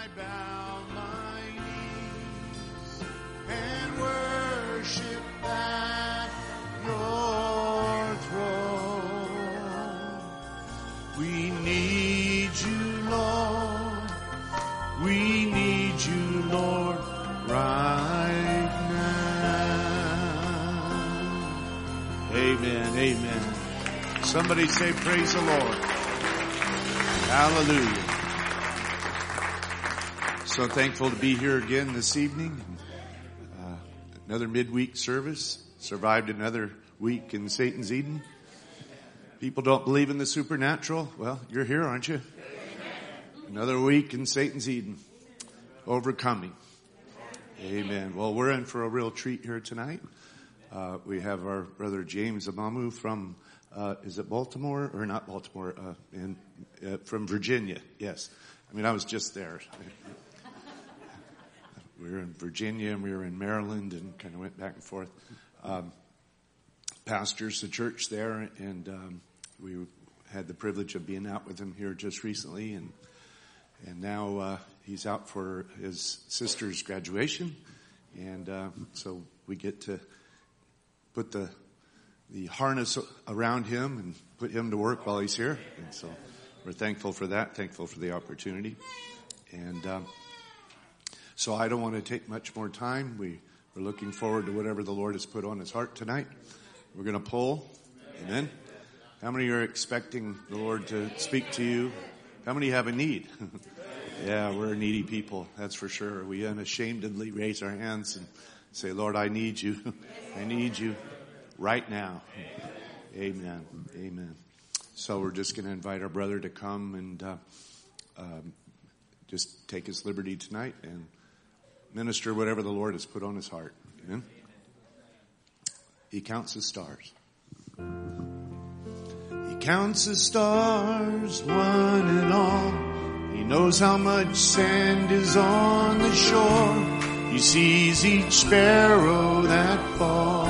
I bow my knees and worship at your throne. We need you, Lord. We need you, Lord, right now. Amen, amen. Somebody say praise the Lord. Hallelujah. So thankful to be here again this evening. Another midweek service. Survived another week in Satan's Eden. People don't believe in the supernatural. Well, you're here, aren't you? Another week in Satan's Eden. Overcoming. Amen. Well, we're in for a real treat here tonight. We have our brother James Amamu from, is it Baltimore or not Baltimore? From Virginia. Yes. I mean, I was just there. We were in Virginia and we were in Maryland and kind of went back and forth. Pastors the church there, and we had the privilege of being out with him here just recently, and now he's out for his sister's graduation, and so we get to put the harness around him and put him to work while he's here, and so we're thankful for that, thankful for the opportunity, and so I don't want to take much more time. We're looking forward to whatever the Lord has put on his heart tonight. We're going to pull. Amen. How many are expecting the Lord to speak to you? How many have a need? Yeah, we're needy people. That's for sure. We unashamedly raise our hands and say, Lord, I need you. I need you right now. Amen. Amen. So we're just going to invite our brother to come and just take his liberty tonight and minister whatever the Lord has put on his heart. Amen. He counts the stars. He counts the stars, one and all. He knows how much sand is on the shore. He sees each sparrow that falls.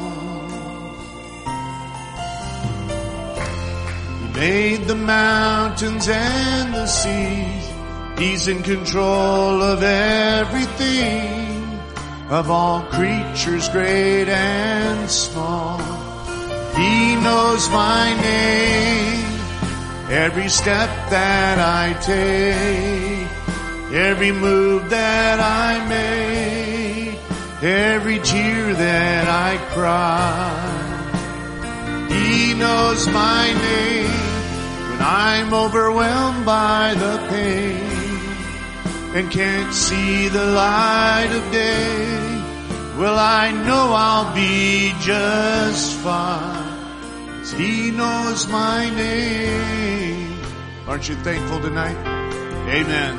He made the mountains and the seas. He's in control of everything, of all creatures great and small. He knows my name, every step that I take, every move that I make, every tear that I cry. He knows my name when I'm overwhelmed by the pain and can't see the light of day. Well, I know I'll be just fine, 'cause he knows my name. Aren't you thankful tonight? Amen.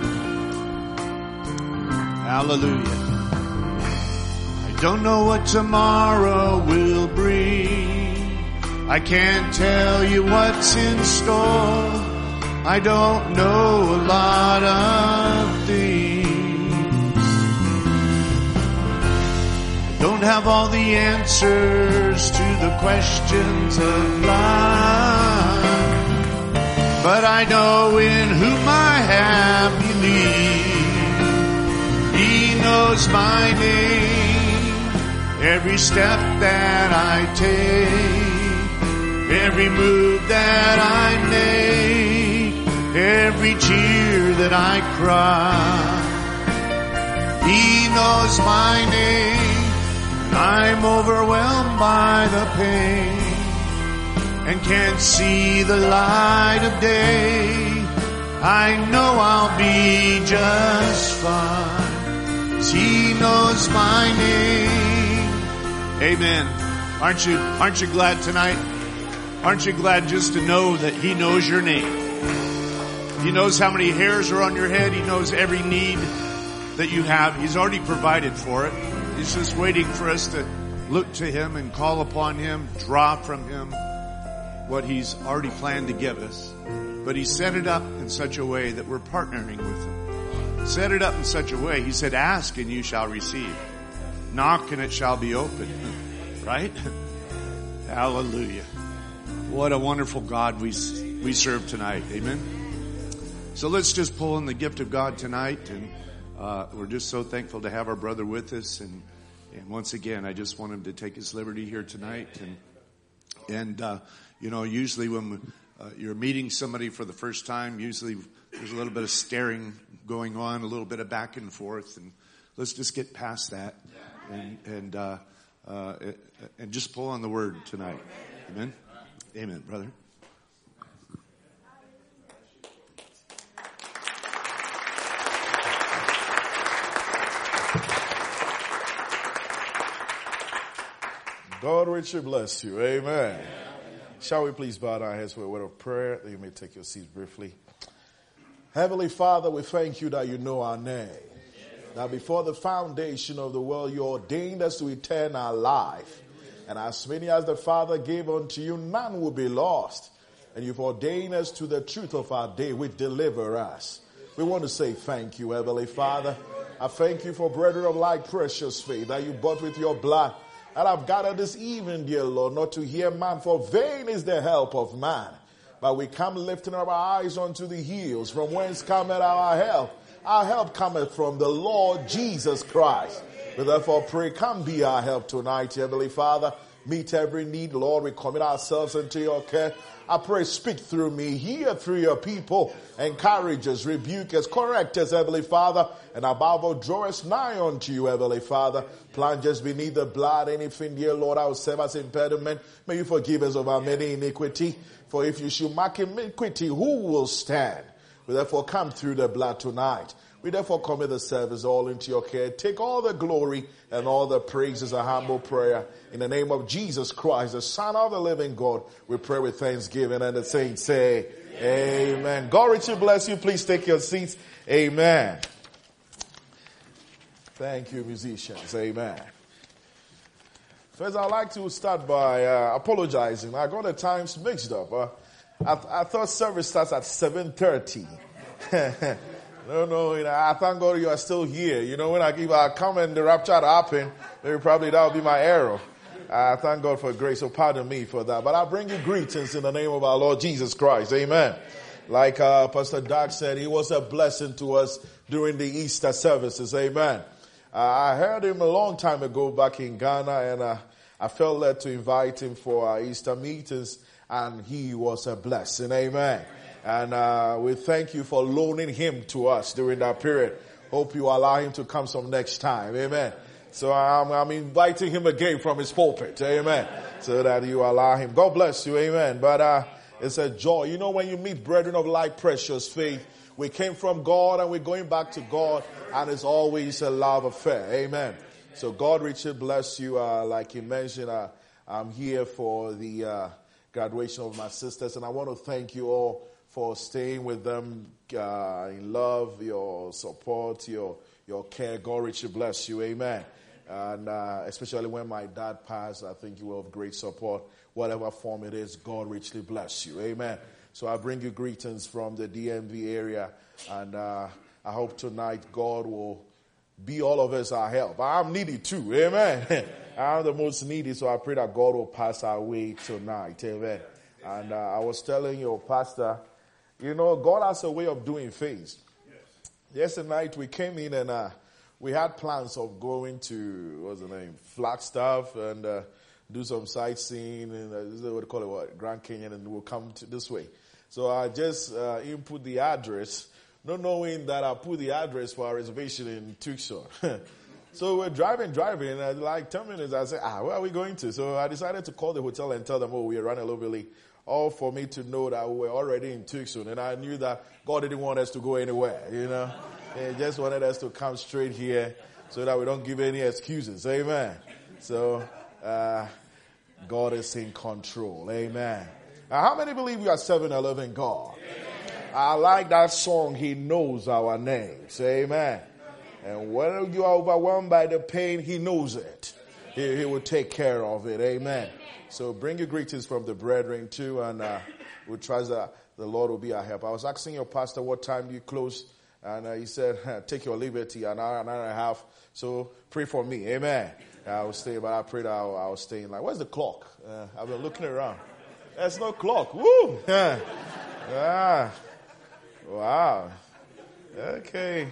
Hallelujah. I don't know what tomorrow will bring. I can't tell you what's in store. I don't know a lot of things. I don't have all the answers to the questions of life, but I know in whom I have believed. He knows my name, every step that I take, every move that I make, every tear that I cry. He knows my name when I'm overwhelmed by the pain and can't see the light of day. I know I'll be just fine, 'cause he knows my name. Amen. Aren't you glad tonight? Aren't you glad just to know that he knows your name? He knows how many hairs are on your head. He knows every need that you have. He's already provided for it. He's just waiting for us to look to him and call upon him, draw from him what he's already planned to give us. But he set it up in such a way that we're partnering with him. Set it up in such a way. He said, ask and you shall receive. Knock and it shall be opened. Right? Hallelujah. What a wonderful God we serve tonight. Amen. So let's just pull in the gift of God tonight, and we're just so thankful to have our brother with us. And once again, I just want him to take his liberty here tonight. And usually when you're meeting somebody for the first time, usually there's a little bit of staring going on, a little bit of back and forth, and let's just get past that and just pull on the word tonight. Amen. Amen, brother. God richly bless you. Amen. Shall we please bow our heads for a word of prayer? You may take your seats briefly. Heavenly Father, we thank you that you know our name. That before the foundation of the world, you ordained us to eternal life. And as many as the Father gave unto you, none will be lost. And you've ordained us to the truth of our day, which deliver us. We want to say thank you, Heavenly Father. I thank you for brethren of like precious faith that you bought with your blood. And I've gathered this evening, dear Lord, not to hear man, for vain is the help of man. But we come lifting up our eyes unto the hills, from whence cometh our help. Our help cometh from the Lord Jesus Christ. We therefore pray, come be our help tonight, Heavenly Father. Meet every need, Lord. We commit ourselves into your care. I pray, speak through me, hear through your people, encourage us, rebuke us, correct us, Heavenly Father, and above all, draw us nigh unto you, Heavenly Father. Plunge us beneath the blood, anything, dear Lord, I will serve as impediment. May you forgive us of our many iniquity. For if you should mark iniquity, who will stand? We therefore come through the blood tonight. We therefore commit the service all into your care. Take all the glory and all the praise as a humble prayer. In the name of Jesus Christ, the Son of the living God, we pray with thanksgiving, and the saints say, Amen. God richly bless you. Please take your seats. Amen. Thank you, musicians. Amen. First, I'd like to start by apologizing. I got the times mixed up. I thought service starts at 7:30. No, I thank God you are still here. When I come and the rapture happen, maybe probably that will be my error. I thank God for grace, so pardon me for that. But I bring you greetings in the name of our Lord Jesus Christ. Amen. Like Pastor Doug said, he was a blessing to us during the Easter services. Amen. I heard him a long time ago back in Ghana, and I felt led to invite him for our Easter meetings, and he was a blessing. Amen. And we thank you for loaning him to us during that period. Hope you allow him to come some next time. Amen. So I'm inviting him again from his pulpit. Amen. So that you allow him. God bless you. Amen. But it's a joy. When you meet brethren of like precious faith, we came from God and we're going back to God, and it's always a love affair. Amen. So God richly bless you. Like he mentioned, I'm here for the graduation of my sisters, and I want to thank you all for staying with them in love, your support, your care. God richly bless you. Amen. And especially when my dad passed, I think you were of great support. Whatever form it is, God richly bless you. Amen. So I bring you greetings from the DMV area, and I hope tonight God will be all of us our help. I'm needy too. Amen. I'm the most needy, so I pray that God will pass our way tonight. Amen. And I was telling your pastor, God has a way of doing things. Yesterday night we came in and we had plans of going to, Flagstaff, and do some sightseeing, and what do you call it, Grand Canyon, and we'll come this way. So I just input the address, not knowing that I put the address for our reservation in Tucson. So we're driving, and like 10 minutes I said, where are we going to? So I decided to call the hotel and tell them, we're running a little bit late. All for me to know that we were already in Tucson, and I knew that God didn't want us to go anywhere, He just wanted us to come straight here so that we don't give any excuses. Amen. So, God is in control. Amen. Now, how many believe we are serving a living God? I like that song, He knows our names. Amen. And when you are overwhelmed by the pain, He knows it. He will take care of it. Amen. So bring your greetings from the brethren too, and we trust that the Lord will be our help. I was asking your pastor what time you close, and he said, take your liberty, an hour and a half. So pray for me. Amen. I will stay, but I prayed I'll stay in line. Where's the clock? I've been looking around. There's no clock. Woo! Wow. Okay.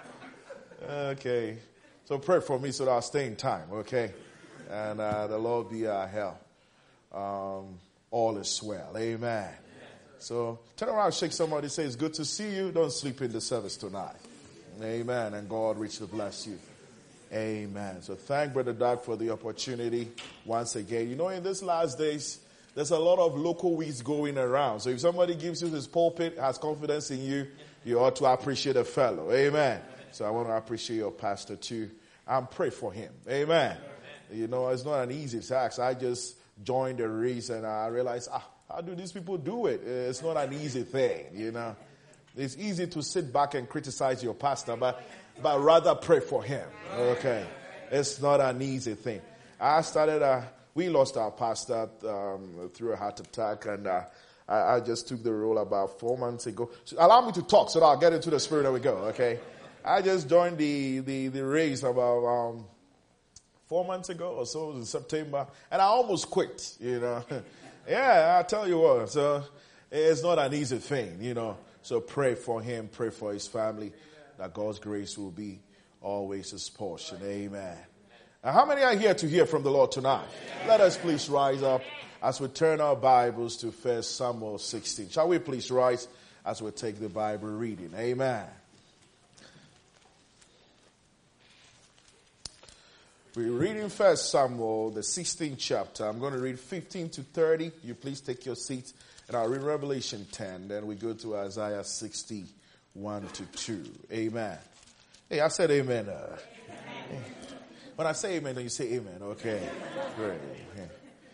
So pray for me so that I'll stay in time, okay? And the Lord be our help. All is well. Amen. So turn around, shake somebody, say, it's good to see you. Don't sleep in the service tonight. Amen. And God richly bless you. Amen. So thank Brother Doug for the opportunity once again. You know, in these last days, there's a lot of local weeds going around. So if somebody gives you his pulpit, has confidence in you, you ought to appreciate a fellow. Amen. So I want to appreciate your pastor too and pray for him. Amen. You know, it's not an easy task. I just joined the race and I realized, how do these people do it? It's not an easy thing, you know. It's easy to sit back and criticize your pastor, but rather pray for him. Okay. It's not an easy thing. We lost our pastor through a heart attack, and I just took the role about 4 months ago. So allow me to talk so that I'll get into the spirit and we go, okay? I just joined the race about 4 months ago or so, in September, and I almost quit, you know. Yeah, I tell you what, so it's not an easy thing, you know. So pray for him, pray for his family, that God's grace will be always his portion. Amen. Now, how many are here to hear from the Lord tonight? Let us please rise up as we turn our Bibles to 1 Samuel 16. Shall we please rise as we take the Bible reading? Amen. We're reading 1 Samuel, the 16th chapter. I'm going to read 15 to 30. You please take your seats. And I'll read Revelation 10. Then we go to Isaiah 61 to 2. Amen. Hey, I said amen. When I say amen, then you say amen. Okay. Great. Okay.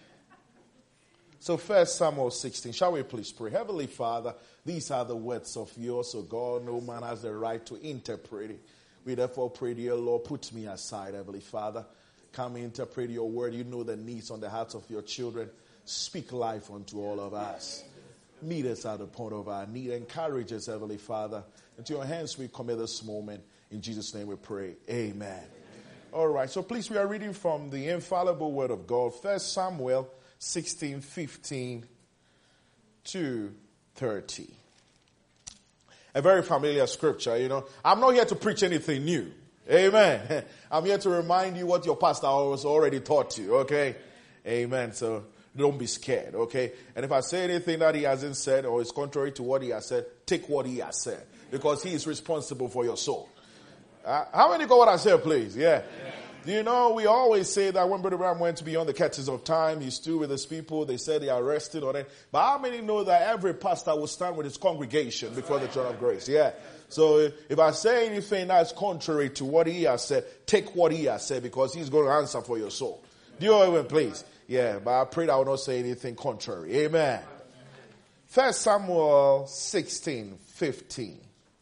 So 1 Samuel 16. Shall we please pray? Heavenly Father, these are the words of yours, O God. No man has the right to interpret it. We therefore pray, dear Lord, put me aside, Heavenly Father. Come interpret your word. You know the needs on the hearts of your children. Speak life unto all of us. Meet us at the point of our need. Encourage us, Heavenly Father. Into your hands we commit this moment. In Jesus' name we pray. Amen. All right, so please, we are reading from the infallible word of God. 1 Samuel 16, 15 to 30. A very familiar scripture, you know. I'm not here to preach anything new. Amen. I'm here to remind you what your pastor has already taught you, okay? Amen. So don't be scared, okay? And if I say anything that he hasn't said or is contrary to what he has said, take what he has said. Because he is responsible for your soul. How many got what I said, please? Yeah. You know, we always say that when Brother Abraham went to be on the catches of time, he stood with his people. They said they arrested or that. But how many know that every pastor will stand with his congregation before the throne of grace? Yeah. So if I say anything that is contrary to what he has said, take what he has said because he's going to answer for your soul. Do you hear me, please? Yeah. But I pray that I will not say anything contrary. Amen. 1 Samuel 16, 15.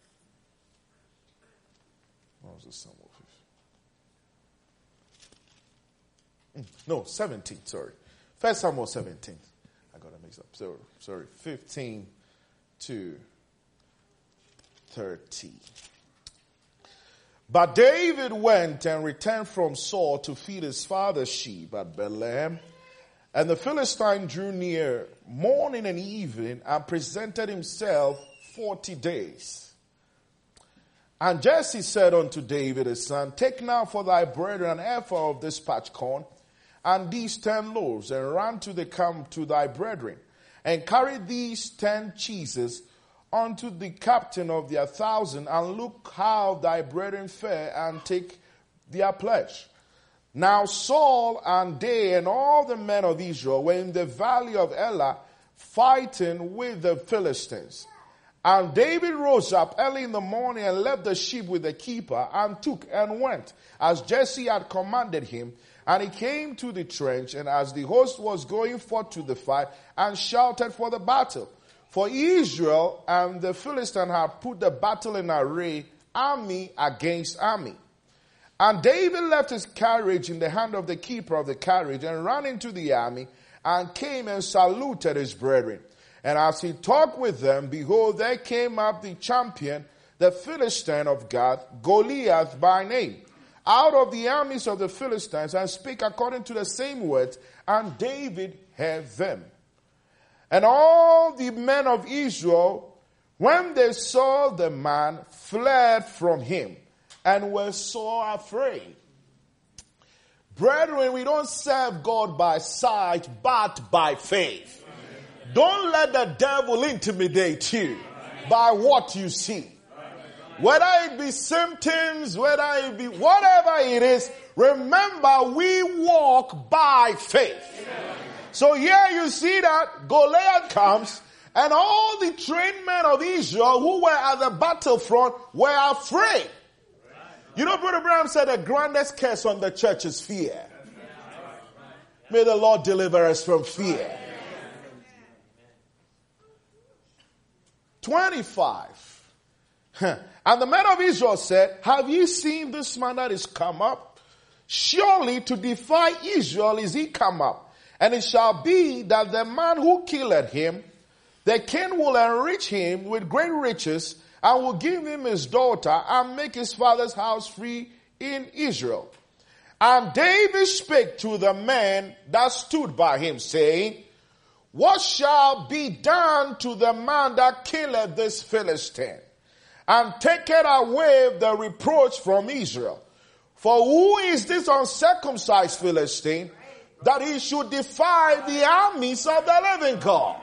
What was the Samuel? No, 17, sorry. 1 Samuel 17. I got it mixed up. Sorry. 15 to 30. But David went and returned from Saul to feed his father's sheep at Bethlehem. And the Philistine drew near morning and evening and presented himself 40 days. And Jesse said unto David his son, take now for thy brethren an ephah of this parched corn, and these 10 loaves, and run to the camp to thy brethren, and carry these 10 cheeses unto the captain of their 1,000, and look how thy brethren fare, and take their pledge. Now Saul and they and all the men of Israel were in the valley of Elah, fighting with the Philistines. And David rose up early in the morning and left the sheep with the keeper, and took and went, as Jesse had commanded him. And he came to the trench, and as the host was going forth to the fight, and shouted for the battle. For Israel and the Philistine had put the battle in array, army against army. And David left his carriage in the hand of the keeper of the carriage, and ran into the army, and came and saluted his brethren. And as he talked with them, behold, there came up the champion, the Philistine of Gath, Goliath by name, out of the armies of the Philistines, and speak according to the same words, and David heard them. And all the men of Israel when they saw the man, fled from him and were so afraid. Brethren, we don't serve God by sight, but by faith. Don't let the devil intimidate you by what you see. Whether it be symptoms, whether it be whatever it is, remember we walk by faith. So here you see that Goliath comes, and all the trained men of Israel who were at the battlefront were afraid. You know, Brother Branham said the grandest curse on the church is fear. May the Lord deliver us from fear. 25. And the men of Israel said, have you seen this man that is come up? Surely to defy Israel is he come up. And it shall be that the man who killed him, the king will enrich him with great riches, and will give him his daughter, and make his father's house free in Israel. And David spake to the men that stood by him, saying, what shall be done to the man that killeth this Philistine, and taketh away the reproach from Israel? For who is this uncircumcised Philistine, that he should defy the armies of the living God?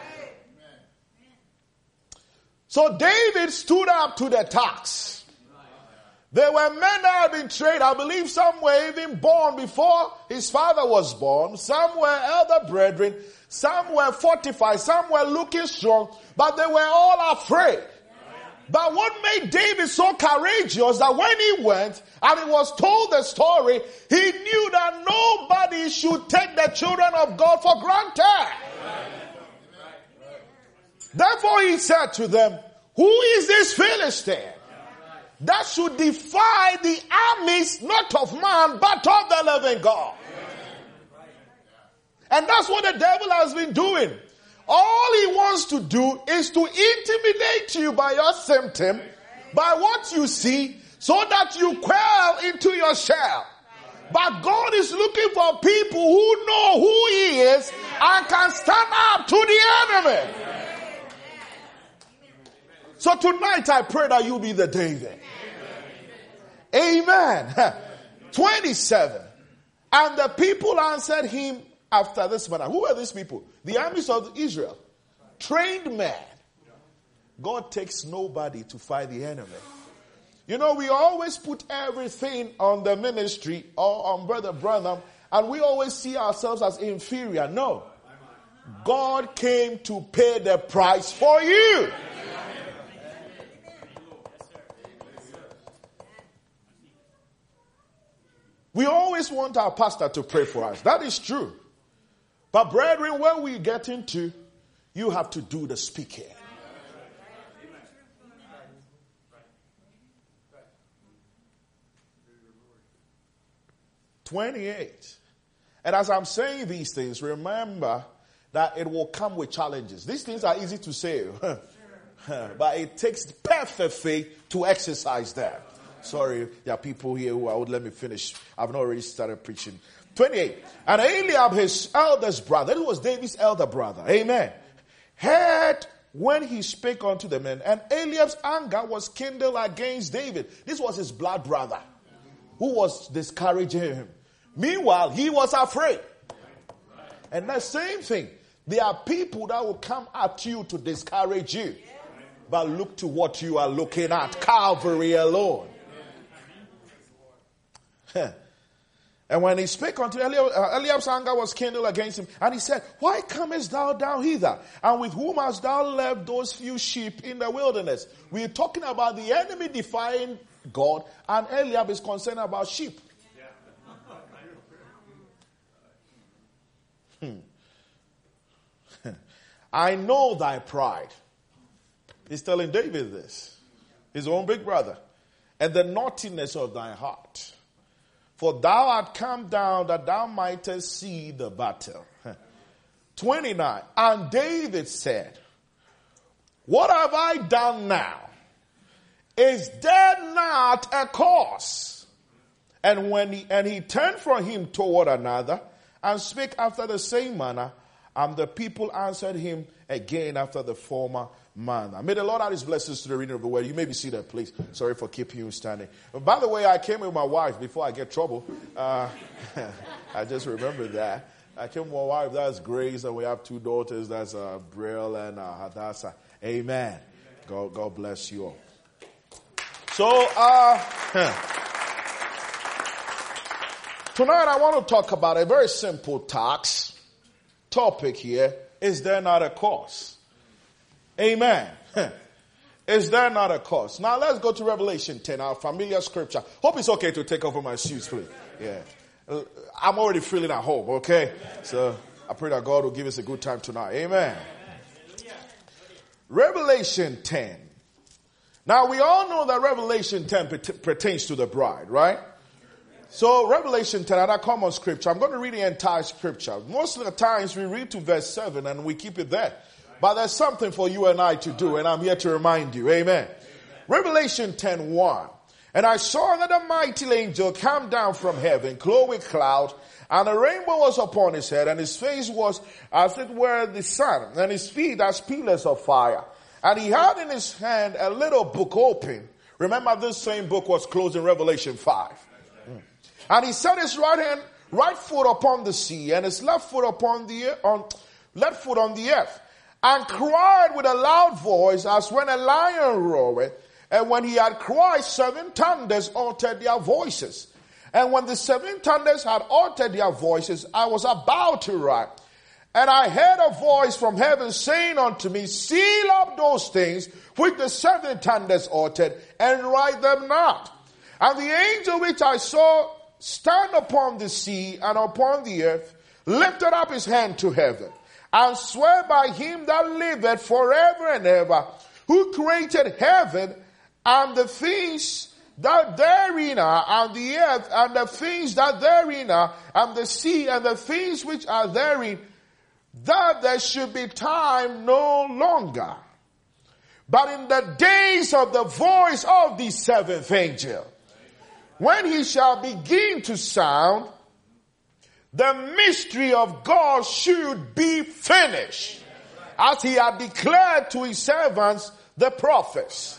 So David stood up to the task. There were men that had been trained. I believe some were even born before his father was born. Some were elder brethren. Some were fortified. Some were looking strong. But they were all afraid. But what made David so courageous that when he went and he was told the story, he knew that nobody should take the children of God for granted. Therefore he said to them, who is this Philistine that should defy the armies not of man but of the living God? And that's what the devil has been doing. All he wants to do is to intimidate you by your symptom, by what you see, so that you quail into your shell. But God is looking for people who know who he is and can stand up to the enemy. So tonight I pray that you be the David. Amen. 27. And the people answered him after this manner. Who are these people? The armies of Israel. Trained men. God takes nobody to fight the enemy. You know, we always put everything on the ministry or on Brother Branham, and we always see ourselves as inferior. No. God came to pay the price for you. We always want our pastor to pray for us. That is true. But brethren, when we get into, you have to do the speaking. "28. And as I'm saying these things, remember that it will come with challenges. These things are easy to say, but it takes perfect faith to exercise them. Sorry, there are people here who would let me finish. I've not already started preaching. 28. And Eliab, his eldest brother, it was David's elder brother, amen, heard when he spake unto the men, and Eliab's anger was kindled against David. This was his blood brother who was discouraging him. Meanwhile, he was afraid. And the same thing. There are people that will come at you to discourage you. But look to what you are looking at. Calvary alone. And when he spake unto Eliab, Eliab's anger was kindled against him. And he said, why comest thou down hither? And with whom hast thou left those few sheep in the wilderness? We're talking about the enemy defying God, and Eliab is concerned about sheep. I know thy pride. He's telling David this. His own big brother. And the naughtiness of thy heart. For thou art come down that thou mightest see the battle. 29. And David said, what have I done now? Is there not a cause? And he turned from him toward another, and spake after the same manner, and the people answered him again after the former month. May the Lord add his blessings to the reading of the word. You may be seated, please. Sorry for keeping you standing. By the way, I came with my wife before I get trouble. I just remembered that. I came with my wife. That's Grace, and we have 2 daughters. That's Brielle and Hadassah. Amen. God bless you all. So, tonight I want to talk about a very simple topic here. Is there not a cause? Amen. Is there not a cause? Now let's go to Revelation 10, our familiar scripture. Hope it's okay to take off my shoes, please. Yeah. I'm already feeling at home, okay? So I pray that God will give us a good time tonight. Amen. Revelation 10. Now we all know that Revelation 10 pertains to the bride, right? So Revelation 10, another common scripture. I'm going to read the entire scripture. Most of the times we read to verse 7 and we keep it there. But there's something for you and I to do, and I'm here to remind you. Amen. Revelation 10:1. And I saw another mighty angel come down from heaven, clothed with cloud, and a rainbow was upon his head, and his face was as it were the sun, and his feet as pillars of fire. And he had in his hand a little book open. Remember, this same book was closed in Revelation 5. And he set his right foot upon the sea, and his left foot on the earth, and cried with a loud voice as when a lion roareth. And when he had cried, 7 thunders uttered their voices. And when the 7 thunders had uttered their voices, I was about to write. And I heard a voice from heaven saying unto me, seal up those things which the 7 thunders uttered, and write them not. And the angel which I saw stand upon the sea and upon the earth lifted up his hand to heaven, and swear by him that liveth forever and ever, who created heaven and the things that therein are, and the earth and the things that therein are, and the sea and the things which are therein, that there should be time no longer. But in the days of the voice of the 7th angel, when he shall begin to sound, the mystery of God should be finished, as he had declared to his servants, the prophets.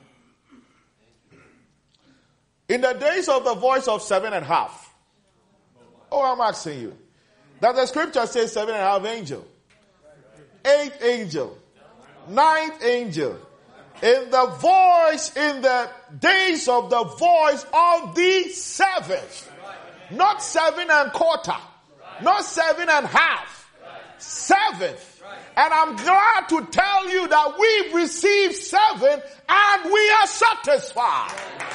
In the days of the voice of 7.5. Oh, I'm asking you. That the scripture says 7.5 angel. 8th angel. 9th angel. In the days of the voice of the 7th. Not 7.25. Not 7.5. 7th. And I'm glad to tell you that we've received 7 and we are satisfied.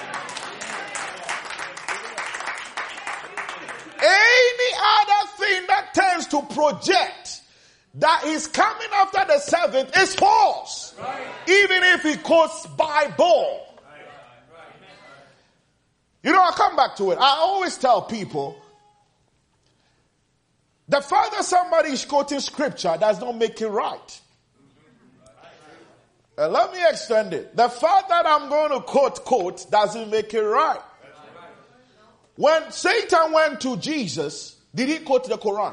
Any other thing that tends to project that is coming after the 7th is false. Right. Even if it quotes Bible. You know, I'll come back to it. I always tell people, the fact that somebody is quoting scripture does not make it right. Let me extend it. The fact that I'm going to quote doesn't make it right. When Satan went to Jesus, did he quote the Quran?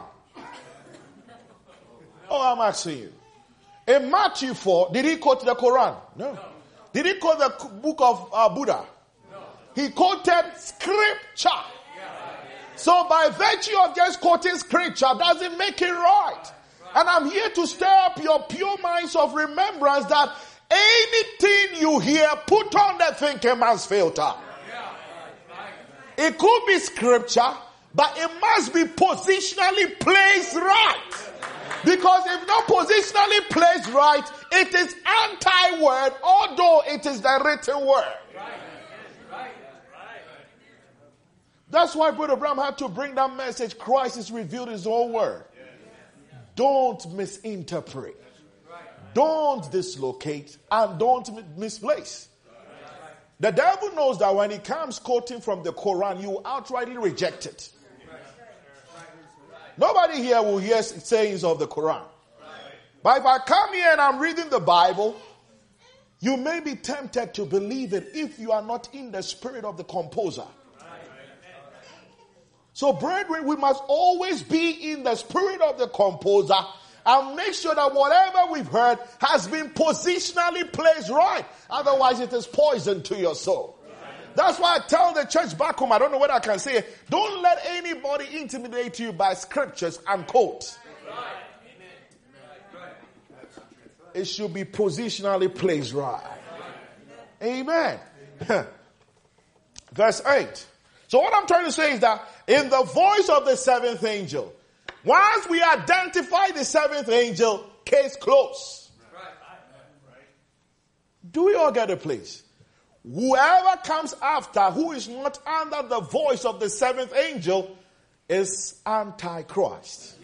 Oh, I'm asking you. In Matthew 4, did he quote the Quran? No. Did he quote the book of Buddha? No. He quoted scripture. So by virtue of just quoting scripture doesn't make it right. And I'm here to stir up your pure minds of remembrance that anything you hear, put on the thinking man's filter. It could be scripture, but it must be positionally placed right. Because if not positionally placed right, it is anti-word, although it is the written word. That's why Brother Abraham had to bring that message. Christ is revealed in his own word. Don't misinterpret. Don't dislocate, and don't misplace. The devil knows that when he comes quoting from the Quran, you outrightly reject it. Nobody here will hear sayings of the Quran. But if I come here and I'm reading the Bible, you may be tempted to believe it if you are not in the spirit of the composer. So brethren, we must always be in the spirit of the composer and make sure that whatever we've heard has been positionally placed right. Otherwise, it is poison to your soul. That's why I tell the church back home, I don't know what I can say, don't let anybody intimidate you by scriptures and quotes. It should be positionally placed right. Amen. Verse 8. So what I'm trying to say is that in the voice of the seventh angel, once we identify the seventh angel, case closed. Do we all get a place? Whoever comes after, who is not under the voice of the seventh angel, is Antichrist.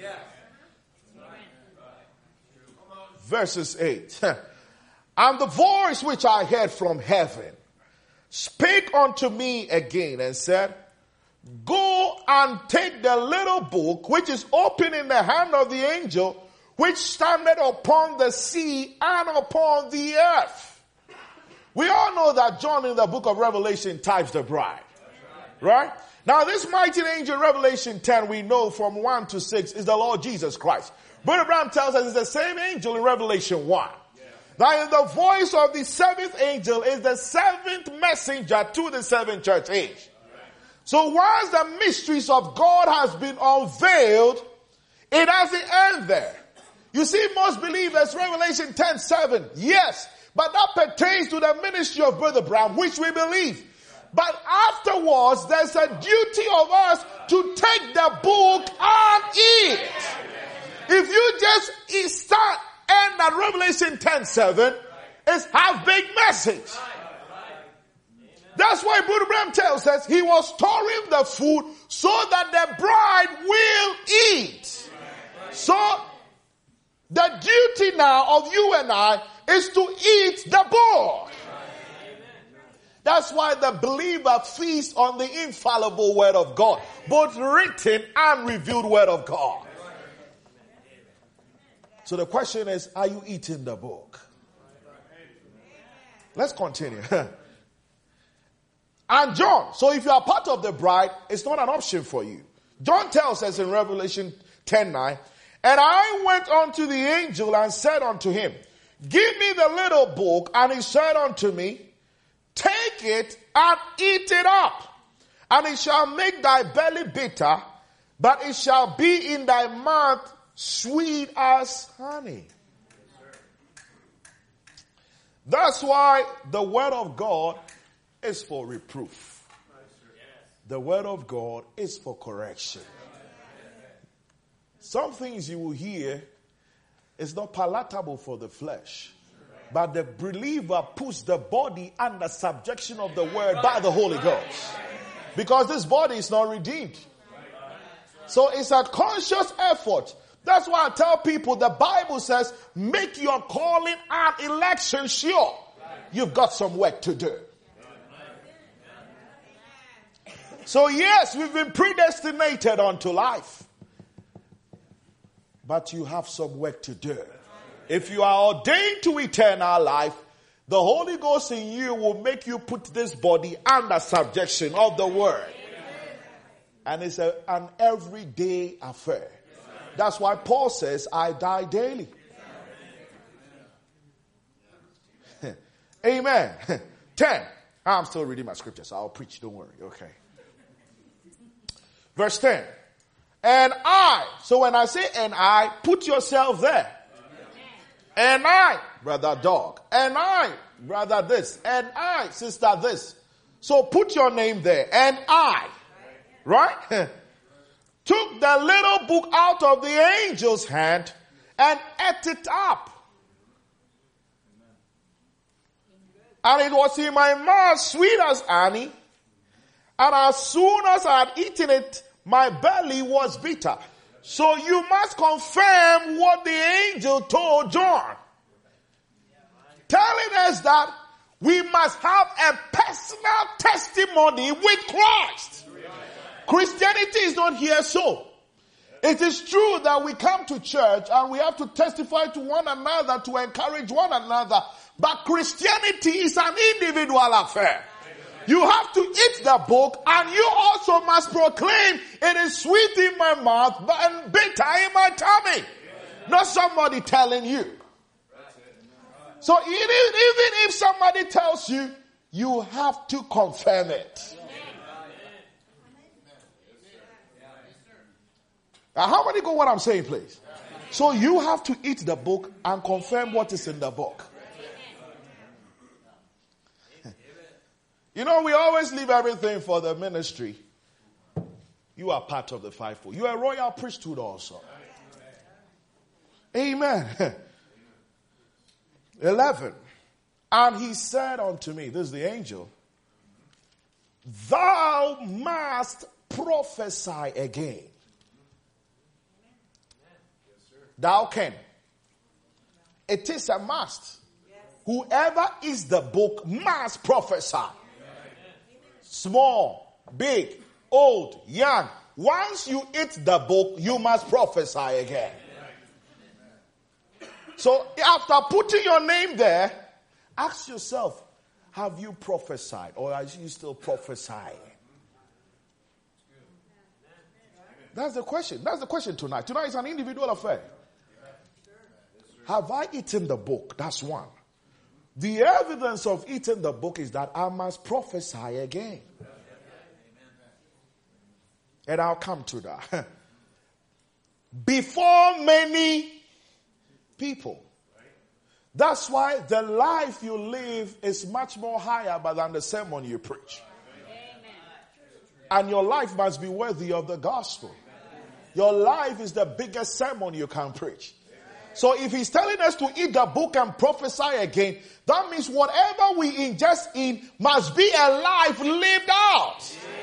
Verses 8. And the voice which I heard from heaven spake unto me again and said, go and take the little book which is open in the hand of the angel which standeth upon the sea and upon the earth. We all know that John in the book of Revelation types the bride. Right? Now this mighty angel in Revelation 10 we know from 1 to 6 is the Lord Jesus Christ. Brother Abraham tells us it's the same angel in Revelation 1. Now in the voice of the seventh angel is the seventh messenger to the seventh church age. So once the mysteries of God has been unveiled, it doesn't end there. You see, most believers, Revelation 10:7, yes, but that pertains to the ministry of Brother Abraham, which we believe. But afterwards, there's a duty of us to take the book and eat. If you just start and at Revelation 10:7, it's half-baked message. That's why Brother Abraham tells us he was storing the food so that the bride will eat. So the duty now of you and I is to eat the book. That's why the believer feasts on the infallible word of God, both written and revealed word of God. So the question is, are you eating the book? Let's continue. And John, so if you are part of the bride, it's not an option for you. John tells us in Revelation 10:9, and I went unto the angel and said unto him, give me the little book. And he said unto me, take it and eat it up. And it shall make thy belly bitter, but it shall be in thy mouth sweet as honey. That's why the word of God is for reproof. The word of God is for correction. Some things you will hear is not palatable for the flesh, but the believer puts the body under subjection of the word by the Holy Ghost, because this body is not redeemed. So it's a conscious effort. That's why I tell people the Bible says make your calling and election sure. You've got some work to do. So yes, we've been predestinated unto life, but you have some work to do. If you are ordained to eternal life, the Holy Ghost in you will make you put this body under subjection of the word. And it's an everyday affair. That's why Paul says, I die daily. Amen. 10. I'm still reading my scriptures, so I'll preach, don't worry. Okay. Verse 10. And I, so when I say and I, put yourself there. And I, brother dog. And I, brother this. And I, sister this. So put your name there. And I, right? Took the little book out of the angel's hand and ate it up. And it was in my mouth sweet as honey. And as soon as I had eaten it, my belly was bitter. So you must confirm what the angel told John. Telling us that we must have a personal testimony with Christ. Christianity is not here so. It is true that we come to church and we have to testify to one another, to encourage one another. But Christianity is an individual affair. You have to eat the book, and you also must proclaim, it is sweet in my mouth and bitter in my tummy. Not somebody telling you. So even if somebody tells you, you have to confirm it. Now, how many go what I'm saying, please? So you have to eat the book and confirm what is in the book. You know, we always leave everything for the ministry. You are part of the fivefold. You are a royal priesthood also. Amen. 11. And he said unto me, this is the angel, thou must prophesy again. Thou can. It is a must. Whoever is the book must prophesy. Small, big, old, young. Once you eat the book, you must prophesy again. So after putting your name there, ask yourself, have you prophesied or are you still prophesying? That's the question. That's the question tonight. Tonight is an individual affair. Have I eaten the book? That's one. The evidence of eating the book is that I must prophesy again. And I'll come to that. Before many people. That's why the life you live is much more higher than the sermon you preach. And your life must be worthy of the gospel. Your life is the biggest sermon you can preach. So if he's telling us to eat the book and prophesy again, that means whatever we ingest in must be a life lived out.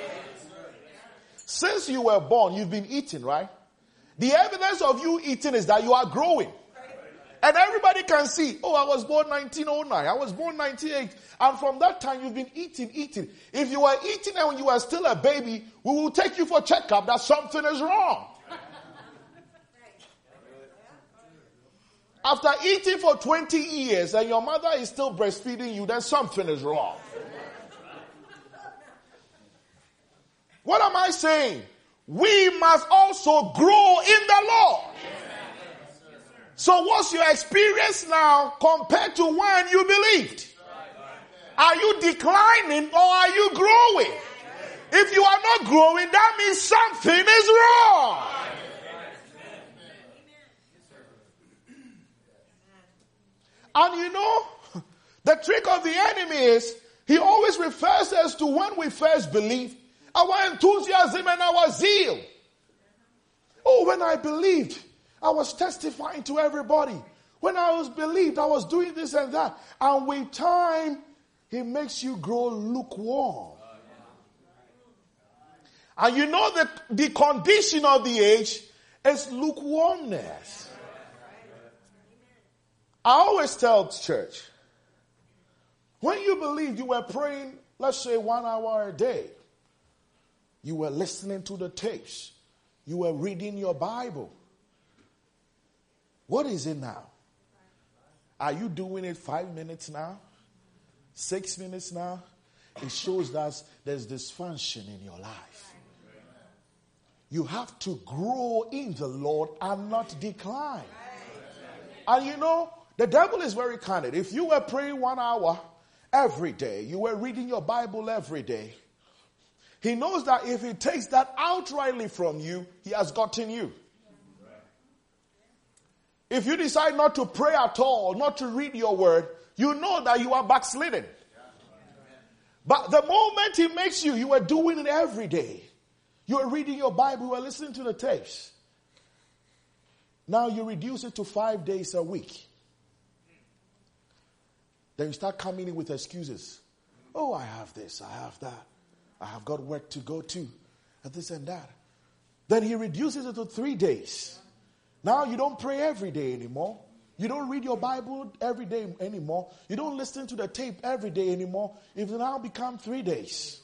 Since you were born, you've been eating, right? The evidence of you eating is that you are growing. And everybody can see, oh, I was born 1909, I was born 98. And from that time, you've been eating. If you were eating and when you were still a baby, we will take you for checkup that something is wrong. After eating for 20 years and your mother is still breastfeeding you, then something is wrong. What am I saying? We must also grow in the Lord. So what's your experience now compared to when you believed? Are you declining or are you growing? If you are not growing, that means something is wrong. And you know, the trick of the enemy is, he always refers us to when we first believed, our enthusiasm and our zeal. Oh, when I believed, I was testifying to everybody. When I was believed, I was doing this and that. And with time, he makes you grow lukewarm. And you know the condition of the age is lukewarmness. I always tell church, when you believed, you were praying, let's say 1 hour a day. You were listening to the tapes. You were reading your Bible. What is it now? Are you doing it 5 minutes now? 6 minutes now? It shows that there's dysfunction in your life. You have to grow in the Lord and not decline. And you know, the devil is very cunning. If you were praying 1 hour every day, you were reading your Bible every day, he knows that if he takes that outrightly from you, he has gotten you. If you decide not to pray at all, not to read your word, you know that you are backslidden. But the moment he makes you, you are doing it every day. You are reading your Bible, you are listening to the tapes. Now you reduce it to 5 days a week. Then you start coming in with excuses. Oh, I have this, I have that. I have got work to go to, and this and that. Then he reduces it to 3 days. Now you don't pray every day anymore. You don't read your Bible every day anymore. You don't listen to the tape every day anymore. It will now become 3 days.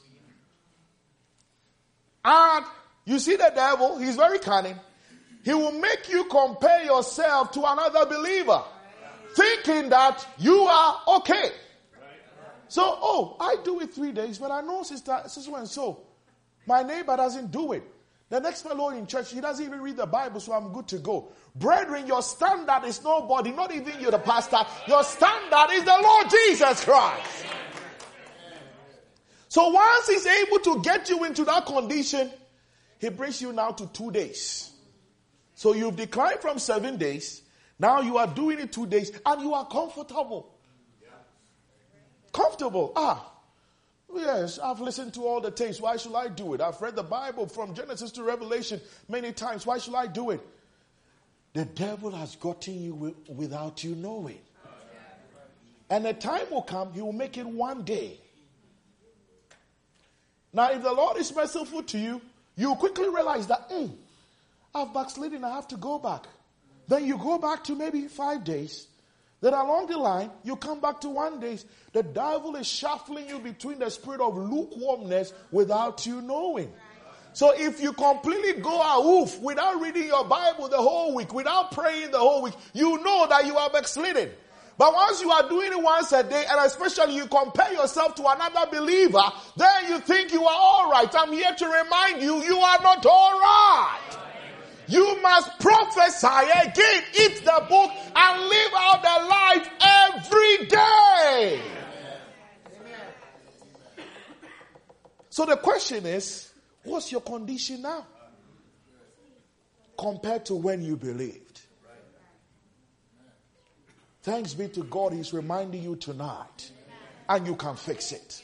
And you see the devil, he's very cunning. He will make you compare yourself to another believer, thinking that you are okay. So, oh, I do it 3 days, but I know sister and so. My neighbor doesn't do it. The next fellow in church, he doesn't even read the Bible, so I'm good to go. Brethren, your standard is nobody, not even you, the pastor. Your standard is the Lord Jesus Christ. So once he's able to get you into that condition, he brings you now to 2 days. So you've declined from 7 days. Now you are doing it 2 days and you are comfortable. Comfortable. Yes, I've listened to all the tapes. Why should I do it? I've read the Bible from Genesis to Revelation many times. Why should I do it? The devil has gotten you without you knowing. And the time will come, he will make it 1 day. Now, if the Lord is merciful to you, you quickly realize that, I've backslidden, I have to go back. Then you go back to maybe 5 days. Then along the line, you come back to 1 day. The devil is shuffling you between the spirit of lukewarmness without you knowing. So if you completely go awoof without reading your Bible the whole week, without praying the whole week, you know that you are backslidden. But once you are doing it once a day, and especially you compare yourself to another believer, then you think you are all right. I'm here to remind you, you are not all right. You must prophesy again, eat the book, and live out the life every day. So the question is, what's your condition now? Compared to when you believed. Thanks be to God, he's reminding you tonight. And you can fix it.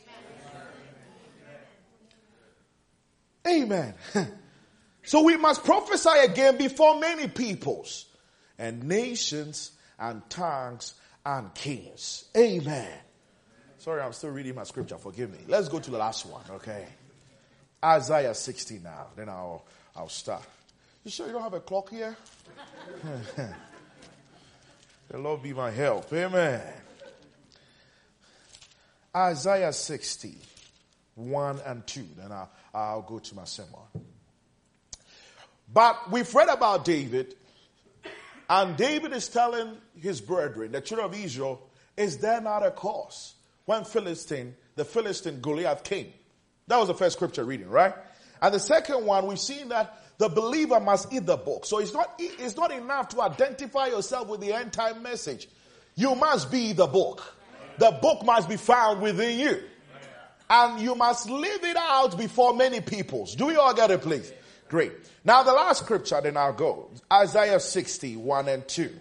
Amen. So we must prophesy again before many peoples and nations and tongues and kings. Amen. Sorry, I'm still reading my scripture. Forgive me. Let's go to the last one, okay? Isaiah 60 now. Then I'll start. You sure you don't have a clock here? The Lord be my help. Amen. Isaiah 60, 1 and 2. Then I'll go to my sermon. But we've read about David, and David is telling his brethren, the children of Israel, is there not a cause? When the Philistine Goliath came. That was the first scripture reading, right? And the second one, we've seen that the believer must eat the book. So it's not enough to identify yourself with the end time message. You must be the book. The book must be found within you. And you must live it out before many peoples. Do you all get it, please? Great. Now the last scripture, then I'll go. Isaiah 60, 1 and 2.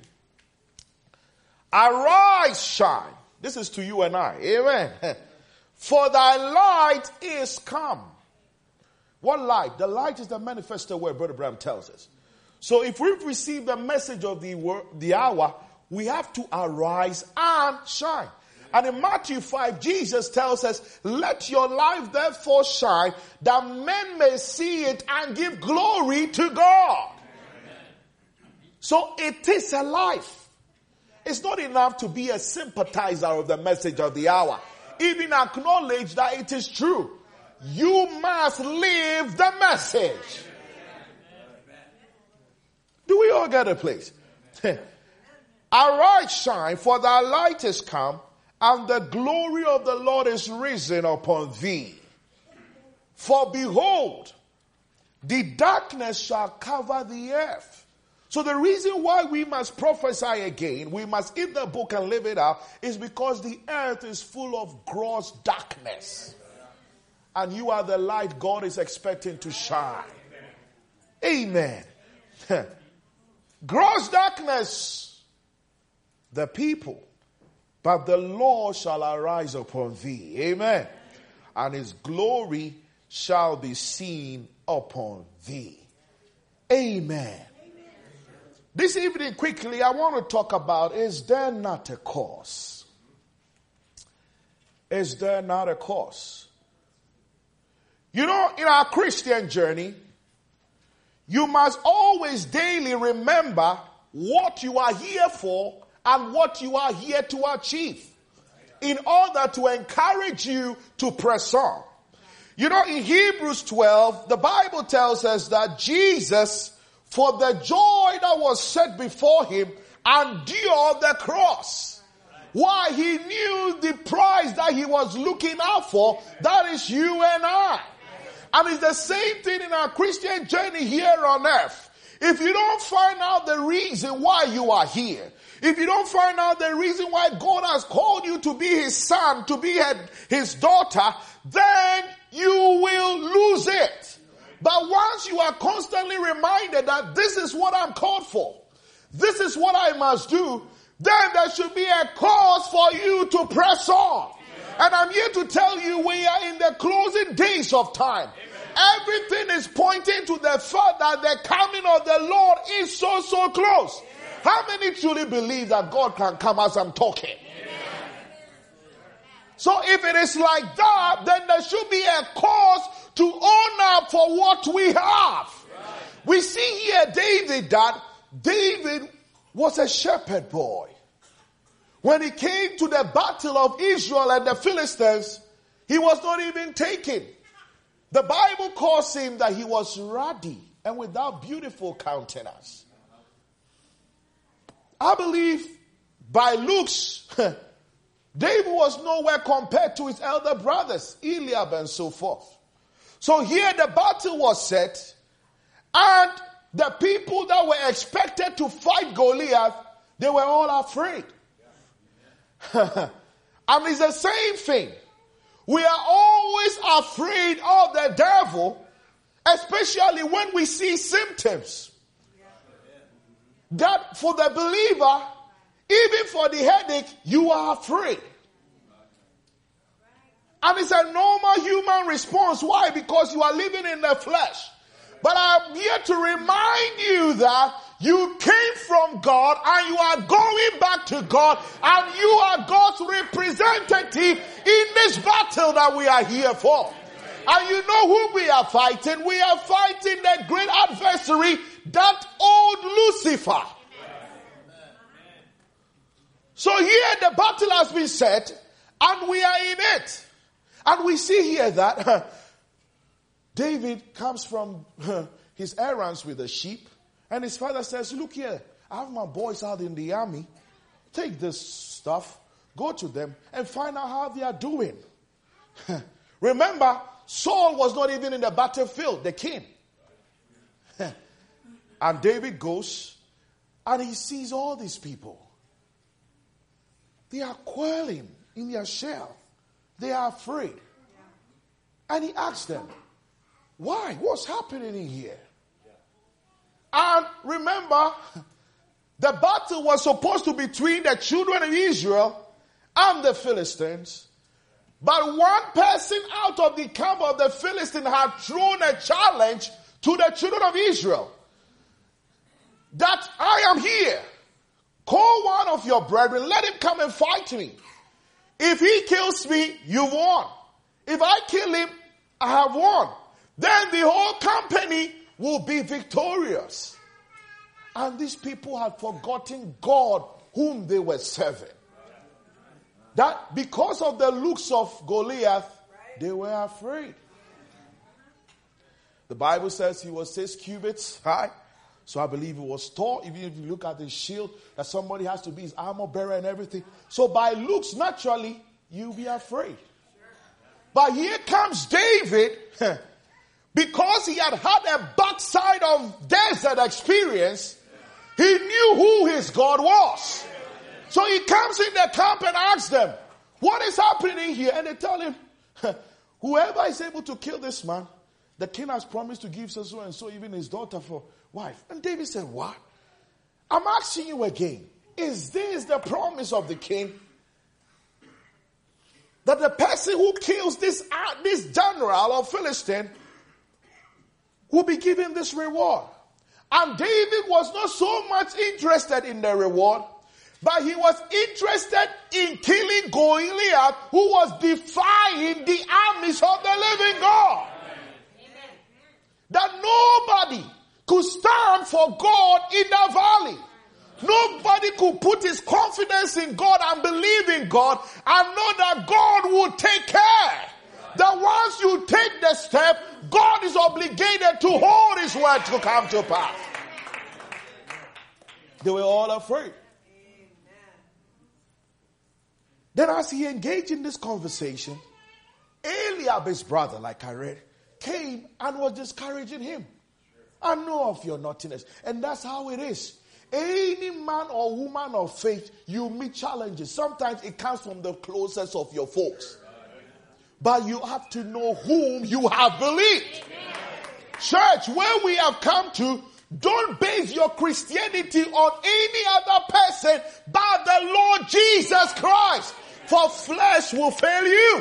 Arise, shine. This is to you and I. Amen. For thy light is come. What light? The light is the manifested word, Brother Branham tells us. So if we've received the message of the hour, we have to arise and shine. And in Matthew 5, Jesus tells us, let your life therefore shine, that men may see it and give glory to God. So it is a life. It's not enough to be a sympathizer of the message of the hour. Even acknowledge that it is true. You must live the message. Do we all get it, please? Arise, shine, for thy light is come, and the glory of the Lord is risen upon thee. For behold, the darkness shall cover the earth. So the reason why we must prophesy again, we must eat the book and live it out, is because the earth is full of gross darkness. And you are the light God is expecting to shine. Amen. Gross darkness, the people, but the Lord shall arise upon thee. Amen. And his glory shall be seen upon thee. Amen. This evening, quickly, I want to talk about, is there not a cause? Is there not a cause? You know, in our Christian journey, you must always daily remember what you are here for and what you are here to achieve, in order to encourage you to press on. You know, in Hebrews 12, the Bible tells us that Jesus, for the joy that was set before him, endured the cross. Why? He knew the prize that he was looking out for. That is you and I. And it's the same thing in our Christian journey here on earth. If you don't find out the reason why you are here, if you don't find out the reason why God has called you to be his son, to be his daughter, then you will lose it. But once you are constantly reminded that this is what I'm called for, this is what I must do, then there should be a cause for you to press on. And I'm here to tell you we are in the closing days of time. Everything is pointing to the fact that the coming of the Lord is so close. How many truly believe that God can come as I'm talking? So if it is like that, then there should be a cause to own up for what we have. We see here David, that David was a shepherd boy. When he came to the battle of Israel and the Philistines, he was not even taken. The Bible calls him that he was ruddy and without beautiful countenance. I believe by looks, David was nowhere compared to his elder brothers, Eliab and so forth. So here the battle was set, and the people that were expected to fight Goliath, they were all afraid. And it's the same thing. We are always afraid of the devil, especially when we see symptoms. That for the believer, even for the headache, you are afraid. And it's a normal human response. Why? Because you are living in the flesh. But I'm here to remind you that you came from God and you are going back to God, and you are God's representative in this battle that we are here for. And you know who we are fighting? We are fighting the great adversary, that old Lucifer. So here the battle has been set, and we are in it. And we see here that David comes from his errands with the sheep. And his father says, look here, I have my boys out in the army. Take this stuff, go to them, and find out how they are doing. Remember, Saul was not even in the battlefield, the king. And David goes, and he sees all these people. They are quarreling in their shell. They are afraid. And he asks them, why? What's happening in here? And remember, the battle was supposed to be between the children of Israel and the Philistines. But one person out of the camp of the Philistines had thrown a challenge to the children of Israel. That I am here. Call one of your brethren, let him come and fight me. If he kills me, you won. If I kill him, I have won. Then the whole company will be victorious. And these people had forgotten God whom they were serving. That because of the looks of Goliath, they were afraid. The Bible says he was 6 cubits high. So I believe he was tall. Even if you look at his shield, that somebody has to be his armor bearer and everything. So by looks, naturally, you'll be afraid. But here comes David, because he had a backside of desert experience, he knew who his God was. So he comes in the camp and asks them, what is happening here? And they tell him, whoever is able to kill this man, the king has promised to give so and so even his daughter for wife. And David said, what? I'm asking you again, is this the promise of the king? That the person who kills this general of Philistine will be given this reward. And David was not so much interested in the reward, but he was interested in killing Goliath, who was defying the armies of the living God. Amen. That nobody could stand for God in the valley. Nobody could put his confidence in God and believe in God and know that God will take care. That once you take the step, God is obligated to hold his word to come to pass. They were all afraid. Then as he engaged in this conversation, Eliab, his brother, like I read, came and was discouraging him. I know of your naughtiness. And that's how it is. Any man or woman of faith, you meet challenges. Sometimes it comes from the closest of your folks. But you have to know whom you have believed. Church, where we have come to, don't base your Christianity on any other person but the Lord Jesus Christ. For flesh will fail you.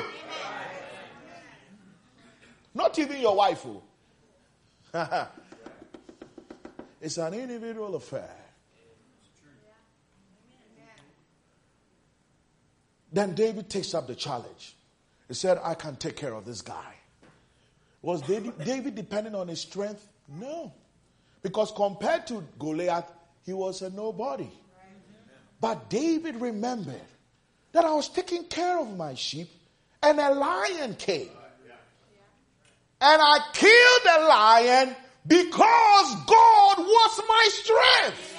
Not even your wife will. It's an individual affair. Then David takes up the challenge. He said, I can take care of this guy. Was David depending on his strength? No. Because compared to Goliath, he was a nobody. But David remembered that I was taking care of my sheep and a lion came. And I killed the lion because God was my strength.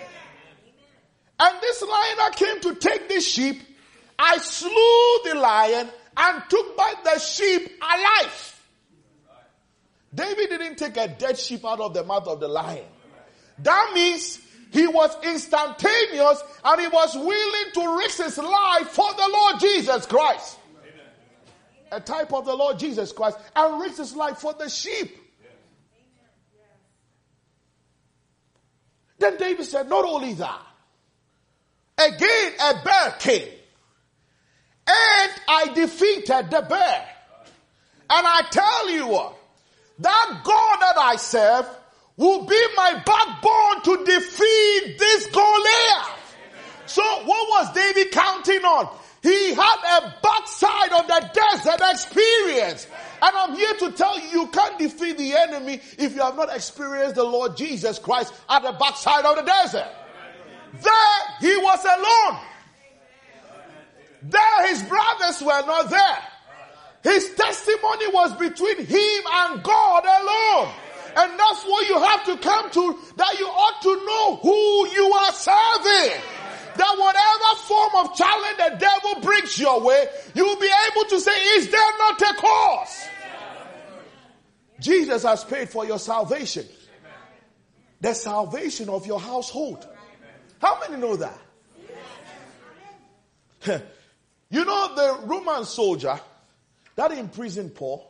And this lion that came to take the sheep, I slew the lion and took back the sheep alive. David didn't take a dead sheep out of the mouth of the lion. That means he was instantaneous and he was willing to risk his life for the Lord Jesus Christ. A type of the Lord Jesus Christ, and risk his life for the sheep. Then David said, not only that, again a bear came. And I defeated the bear. And I tell you what, that God that I serve will be my backbone to defeat this Goliath. So what was David counting on? He had a backside of the desert experience. And I'm here to tell you, you can't defeat the enemy if you have not experienced the Lord Jesus Christ at the backside of the desert. There he was alone. There his brothers were not there. His testimony was between him and God alone. And that's what you have to come to, that you ought to know who you are serving. That whatever form of challenge the devil brings your way, you will be able to say, is there not a cause? Jesus has paid for your salvation. The salvation of your household. How many know that? You know the Roman soldier that imprisoned Paul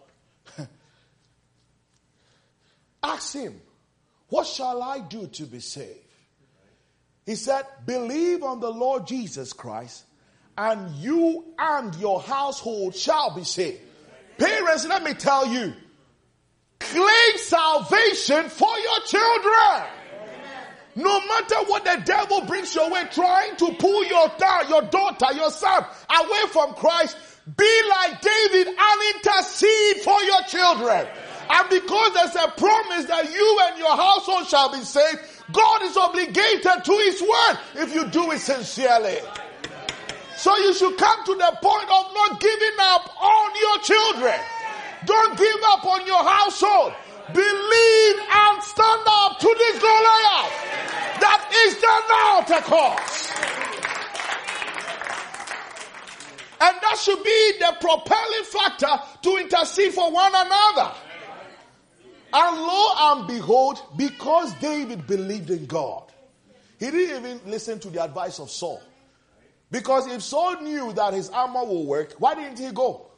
asked him, what shall I do to be saved? He said, believe on the Lord Jesus Christ and you and your household shall be saved. Parents, let me tell you, claim salvation for your children. No matter what the devil brings your way, trying to pull your daughter, your son away from Christ, be like David and intercede for your children. And because there's a promise that you and your household shall be saved, God is obligated to his word if you do it sincerely. So you should come to the point of not giving up on your children. Don't give up on your household. Believe and stand up to this Goliath. That is the now cause. And that should be the propelling factor to intercede for one another. And lo and behold, because David believed in God, he didn't even listen to the advice of Saul. Because if Saul knew that his armor will work, why didn't he go?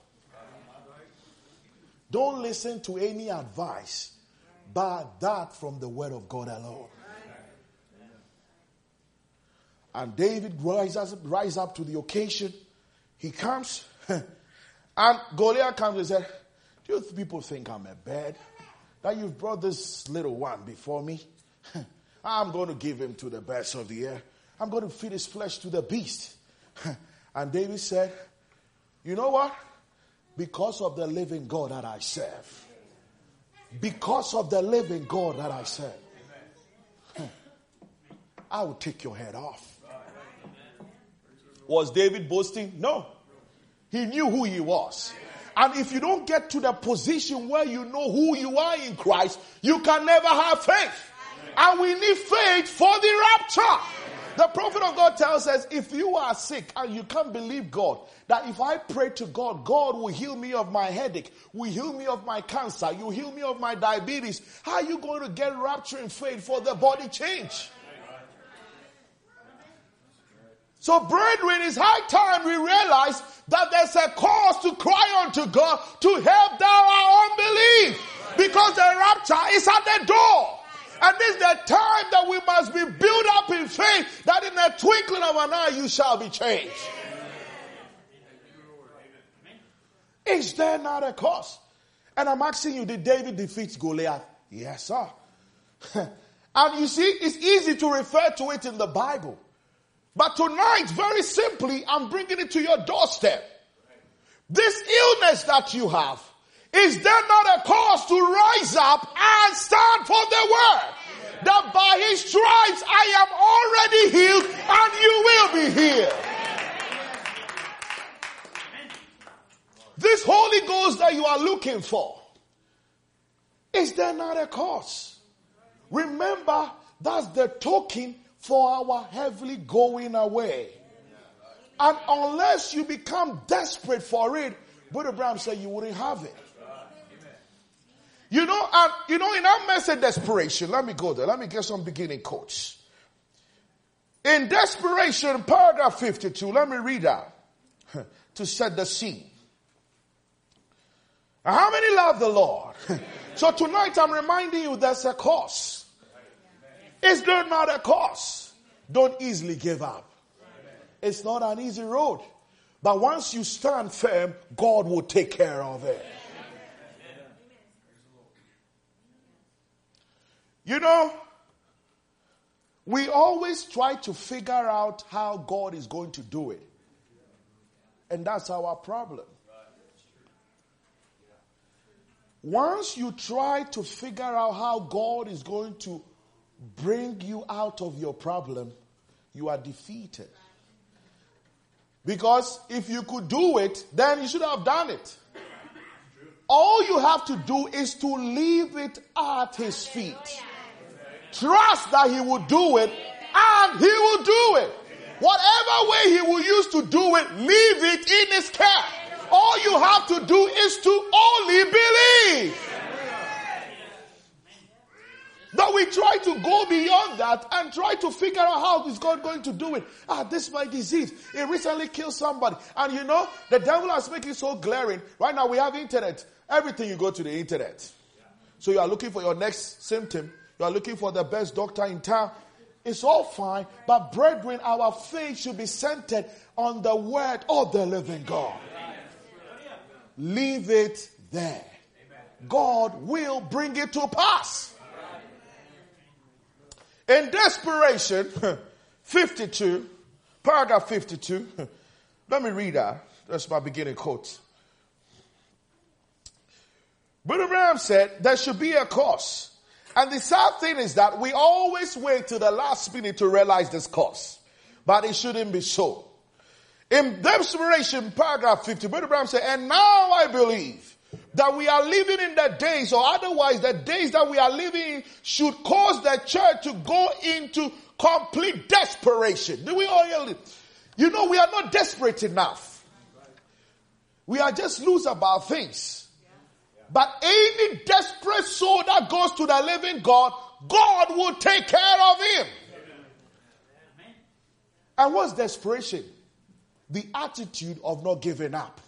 Don't listen to any advice but that from the word of God alone. And David rise up to the occasion. He comes and Goliath comes and said, do you people think I'm a bird? That you've brought this little one before me? I'm going to give him to the birds of the air. I'm going to feed his flesh to the beast. And David said, you know what? Because of the living God that I serve. Because of the living God that I serve. I will take your head off. Was David boasting? No. He knew who he was. And if you don't get to the position where you know who you are in Christ, you can never have faith. And we need faith for the rapture. The prophet of God tells us, if you are sick and you can't believe God, that if I pray to God, God will heal me of my headache, will heal me of my cancer, you heal me of my diabetes, how are you going to get rapture in faith for the body change? So brethren, it's high time we realize that there's a cause to cry unto God to help down our unbelief. Because the rapture is at the door. And this is the time that we must be built up in faith, that in the twinkling of an eye you shall be changed. Is there not a cause? And I'm asking you, did David defeat Goliath? Yes, sir. And you see, it's easy to refer to it in the Bible. But tonight, very simply, I'm bringing it to your doorstep. This illness that you have, is there not a cause to rise up and stand for the word? That by his stripes I am already healed and you will be healed. This Holy Ghost that you are looking for, is there not a cause? Remember, that's the token for our heavily going away. And unless you become desperate for it, Brother Abraham said you wouldn't have it. You know, in our message desperation, let me go there. Let me get some beginning quotes. In desperation, paragraph 52, let me read that to set the scene. How many love the Lord? So tonight I'm reminding you there's a cause. Is there not a cause? Don't easily give up. It's not an easy road. But once you stand firm, God will take care of it. You know, we always try to figure out how God is going to do it. And that's our problem. Once you try to figure out how God is going to bring you out of your problem, you are defeated. Because if you could do it, then you should have done it. All you have to do is to leave it at his feet. Trust that he will do it, and he will do it. Whatever way he will use to do it, leave it in his care. All you have to do is to only believe. But we try to go beyond that and try to figure out how is God going to do it. This is my disease. It recently killed somebody. And you know, the devil has made it so glaring. Right now we have internet. Everything you go to the internet. So you are looking for your next symptom. You are looking for the best doctor in town. It's all fine. But brethren, our faith should be centered on the word of the living God. Leave it there. God will bring it to pass. In desperation, 52, paragraph 52. Let me read that. That's my beginning quote. Brother Abraham said there should be a cause. And the sad thing is that we always wait till the last minute to realize this cause. But it shouldn't be so. In desperation, paragraph 50, Brother Abraham said, and now I believe that we are living in the days, or otherwise the days that we are living in should cause the church to go into complete desperation. Do we all hear it? You know, we are not desperate enough. We are just loose about things. But any desperate soul that goes to the living God, God will take care of him. And what's desperation? The attitude of not giving up.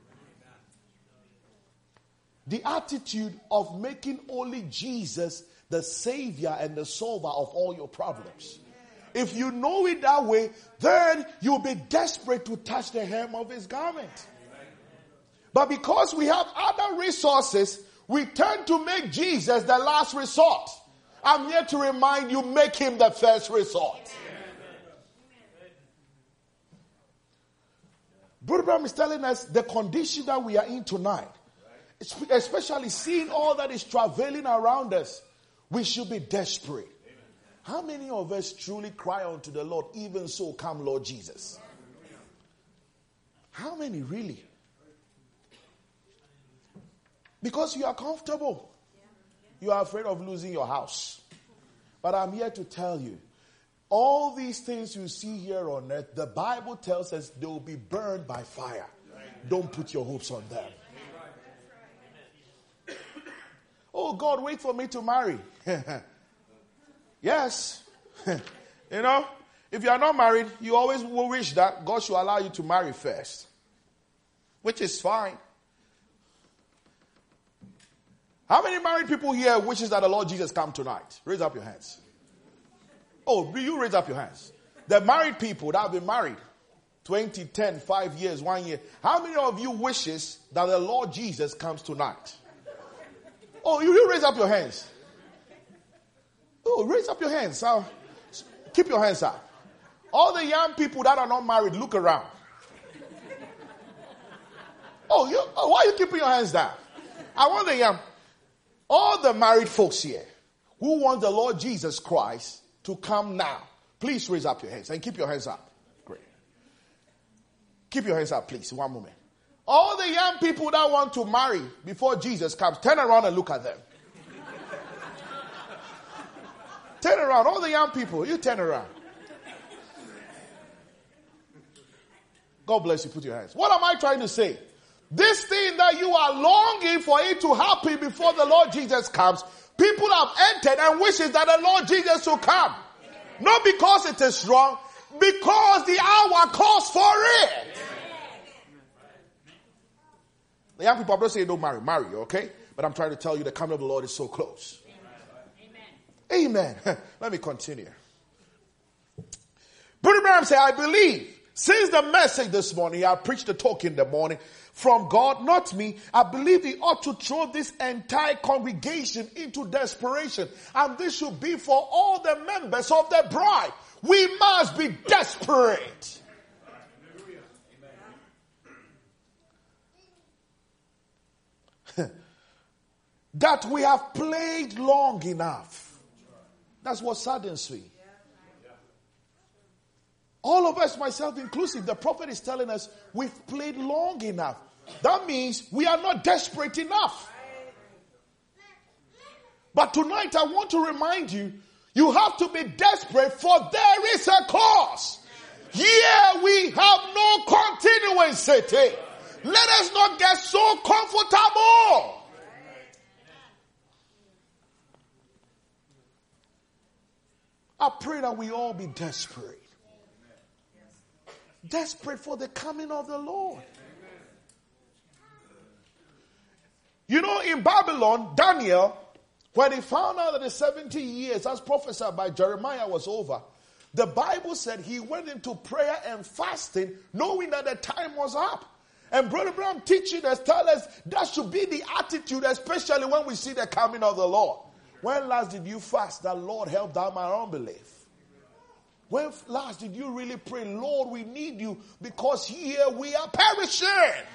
The attitude of making only Jesus the Savior and the solver of all your problems. If you know it that way, then you'll be desperate to touch the hem of his garment. But because we have other resources, we tend to make Jesus the last resort. I'm here to remind you, make him the first resort. Brother Abraham is telling us the condition that we are in tonight, especially seeing all that is travailing around us, we should be desperate. How many of us truly cry unto the Lord, even so come Lord Jesus? How many really? Because you are comfortable. You are afraid of losing your house. But I'm here to tell you, All these things you see here on earth, the Bible tells us they will be burned by fire. Don't put your hopes on them. Oh, God, wait for me to marry. Yes. You know, if you are not married, you always will wish that God should allow you to marry first, which is fine. How many married people here wishes that the Lord Jesus come tonight? Raise up your hands. Oh, do you raise up your hands? The married people that have been married 20, 10, 5 years, 1 year. How many of you wishes that the Lord Jesus comes tonight? Oh, you raise up your hands. Oh, raise up your hands. Keep your hands up. All the young people that are not married, look around. Why are you keeping your hands down? I want all the married folks here who want the Lord Jesus Christ to come now. Please raise up your hands and keep your hands up. Great. Keep your hands up, please. One moment. All the young people that want to marry before Jesus comes, turn around and look at them. Turn around. All the young people, you turn around. God bless you. Put your hands. What am I trying to say? This thing that you are longing for it to happen before the Lord Jesus comes, people have entered and wishes that the Lord Jesus will come. Not because it is wrong, because the hour calls for it. The young people, I'm not saying don't marry, okay? But I'm trying to tell you the coming of the Lord is so close. Amen. Let me continue. Brother Branham said, I believe, since the message this morning, I preached the talk in the morning, from God, not me, I believe he ought to throw this entire congregation into desperation. And this should be for all the members of the bride. We must be desperate. That we have played long enough. That's what saddens me. All of us, myself inclusive, the prophet is telling us we've played long enough. That means we are not desperate enough. But tonight I want to remind you, you have to be desperate, for there is a cause. Here we have no continuity. Let us not get so comfortable. I pray that we all be desperate. Desperate for the coming of the Lord. You know, in Babylon, Daniel, when he found out that the 70 years as prophesied by Jeremiah was over, the Bible said he went into prayer and fasting knowing that the time was up. And Brother Branham teaching us, tell us that should be the attitude, especially when we see the coming of the Lord. When last did you fast that Lord help down my unbelief? When last did you really pray, Lord, we need you because here we are perishing?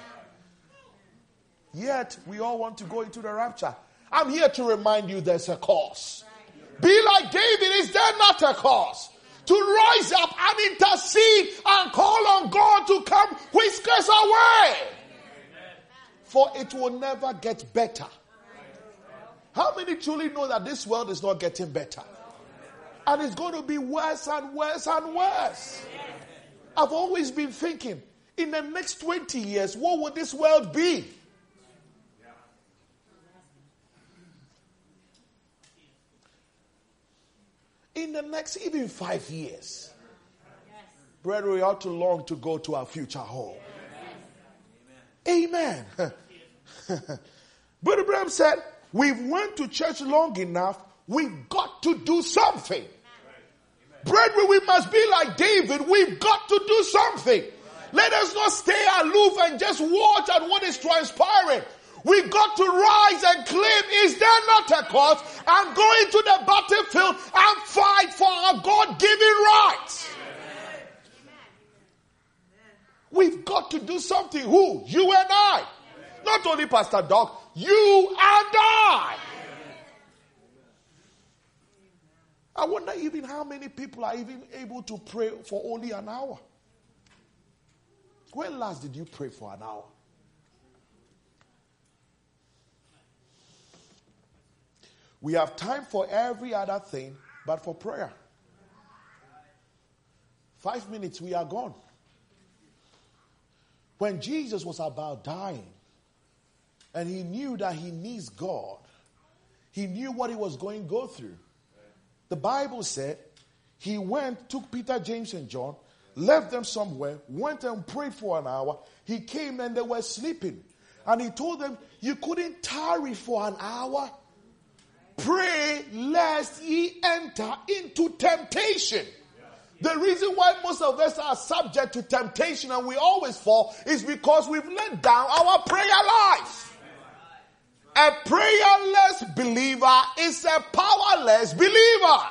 Yet we all want to go into the rapture. I'm here to remind you there's a cause. Be like David. Is there not a cause? To rise up and intercede and call on God to come whisk us away. For it will never get better. How many truly know that this world is not getting better? And it's going to be worse and worse and worse. I've always been thinking, in the next 20 years, what will this world be? In the next even 5 years. Brethren, we ought to long to go to our future home. Amen. Brother Branham said, we've went to church long enough. We've got to do something. Brethren, we must be like David. We've got to do something. Let us not stay aloof and just watch at what is transpiring. We've got to rise and claim, is there not a cause? And go into the battlefield and fight for our God-given rights. We've got to do something. Who? You and I. Not only Pastor Doc, you and I. I wonder even how many people are even able to pray for only an hour. When last did you pray for an hour? We have time for every other thing but for prayer. 5 minutes, we are gone. When Jesus was about dying, and he knew that he needs God, he knew what he was going to go through. The Bible said he went, took Peter, James, and John, left them somewhere, went and prayed for an hour. He came and they were sleeping. And he told them, you couldn't tarry for an hour. Pray lest ye enter into temptation. The reason why most of us are subject to temptation and we always fall is because we've let down our prayer life. A prayerless believer is a powerless believer.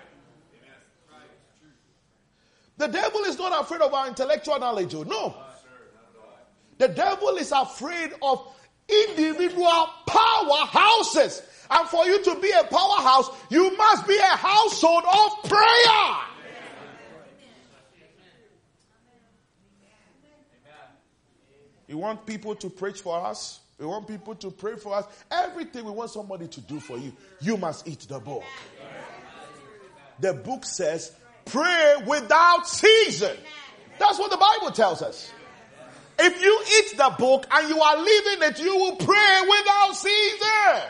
The devil is not afraid of our intellectual knowledge. No. The devil is afraid of individual powerhouses. And for you to be a powerhouse, you must be a household of prayer. You want people to preach for us? We want people to pray for us. Everything we want somebody to do for you, you must eat the book. The book says, pray without season. That's what the Bible tells us. If you eat the book and you are living it, you will pray without season.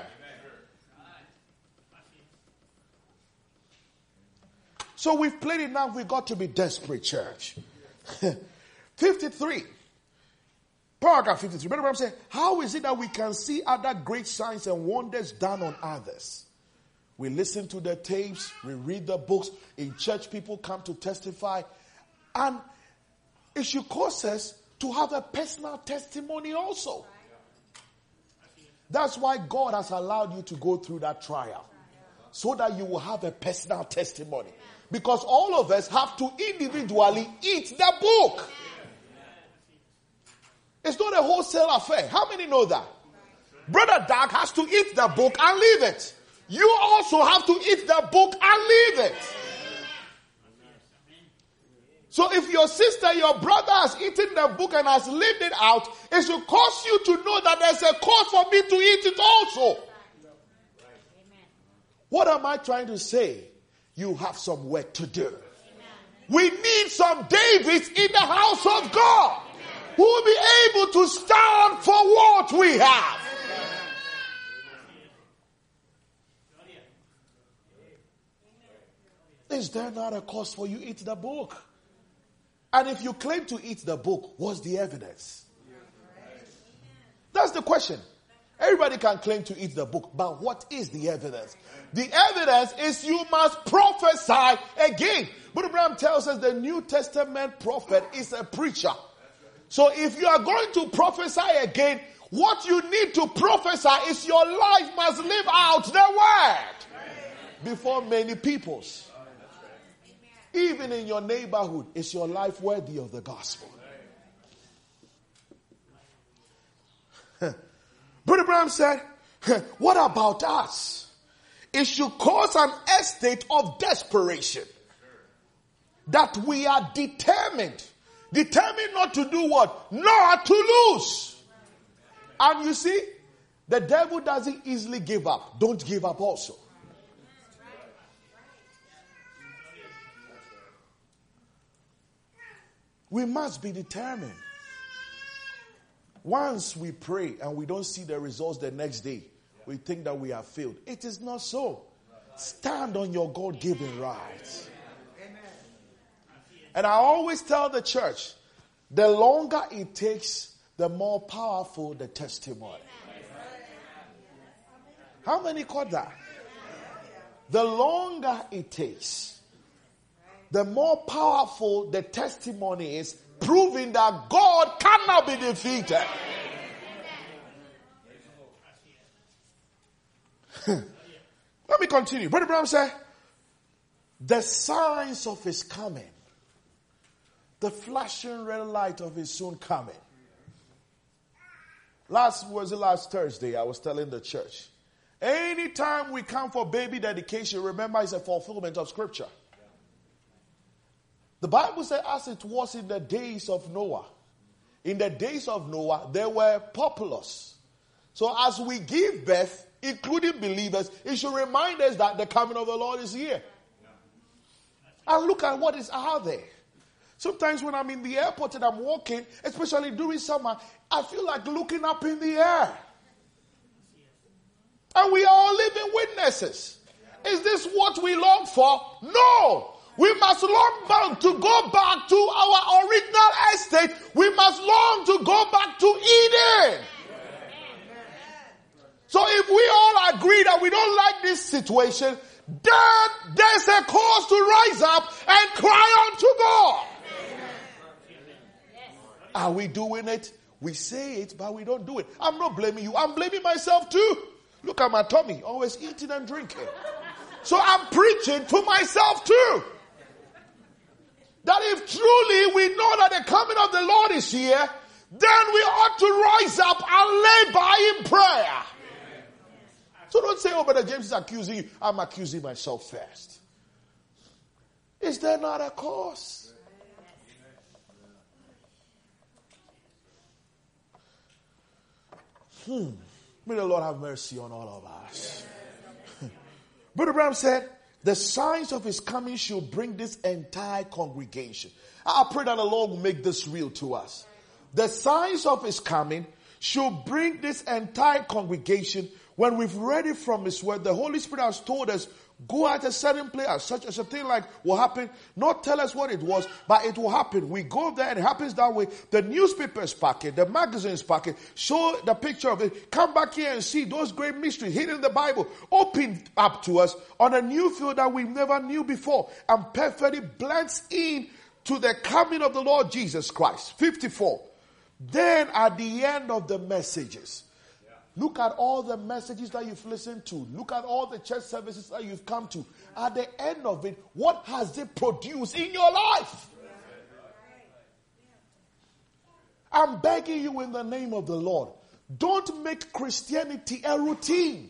So we've played it now. We've got to be desperate, church. 53. Paragraph 53. Brother Branham said, how is it that we can see other great signs and wonders done on others? We listen to the tapes, we read the books. In church, people come to testify. And it should cause us to have a personal testimony also. That's why God has allowed you to go through that trial. So that you will have a personal testimony. Because all of us have to individually eat the book. It's not a wholesale affair. How many know that? Brother Doug has to eat the book and leave it. You also have to eat the book and leave it. So if your sister, your brother has eaten the book and has lived it out, it should cause you to know that there's a cause for me to eat it also. What am I trying to say? You have some work to do. We need some Davids in the house of God who will be able to stand for what we have. Is there not a cause for you to eat the book? And if you claim to eat the book, what's the evidence? That's the question. Everybody can claim to eat the book, but what is the evidence? The evidence is you must prophesy again. Brother Branham tells us the New Testament prophet is a preacher. So if you are going to prophesy again, what you need to prophesy is your life must live out the word before many peoples. Even in your neighborhood, is your life worthy of the gospel? Brother Branham said, what about us? It should cause an state of desperation. That we are determined. Determined not to do what? Not to lose. And you see, the devil doesn't easily give up. Don't give up also. We must be determined. Once we pray and we don't see the results the next day, we think that we have failed. It is not so. Stand on your God-given rights. And I always tell the church, the longer it takes, the more powerful the testimony. How many caught that? The longer it takes, the more powerful the testimony is, proving that God cannot be defeated. Let me continue. Brother Branham said, the signs of his coming, the flashing red light of his soon coming. Last Thursday, I was telling the church, anytime we come for baby dedication, remember it's a fulfillment of scripture. The Bible says, as it was in the days of Noah. In the days of Noah, they were populous. So as we give birth, including believers, it should remind us that the coming of the Lord is here. And look at what is out there. Sometimes when I'm in the airport and I'm walking, especially during summer, I feel like looking up in the air. And we are all living witnesses. Is this what we long for? No. We must long to go back to our original estate. We must long to go back to Eden. So if we all agree that we don't like this situation, then there's a cause to rise up and cry unto God. Are we doing it? We say it, but we don't do it. I'm not blaming you. I'm blaming myself too. Look at my tummy, always eating and drinking. So I'm preaching to myself too. That if truly we know that the coming of the Lord is here, then we ought to rise up and lay by in prayer. So don't say, oh, Brother James is accusing you. I'm accusing myself first. Is there not a cause? May the Lord have mercy on all of us. Brother Branham said, the signs of his coming should bring this entire congregation. I pray that the Lord will make this real to us. The signs of his coming should bring this entire congregation. When we've read it from his word, the Holy Spirit has told us, go at a certain place, such as a thing like will happen. Not tell us what it was, but it will happen. We go there and it happens that way. The newspapers pack it, the magazines pack it, show the picture of it. Come back here and see those great mysteries hidden in the Bible, opened up to us on a new field that we never knew before, and perfectly blends in to the coming of the Lord Jesus Christ. 54. Then at the end of the messages, look at all the messages that you've listened to. Look at all the church services that you've come to. At the end of it, what has it produced in your life? I'm begging you in the name of the Lord, don't make Christianity a routine.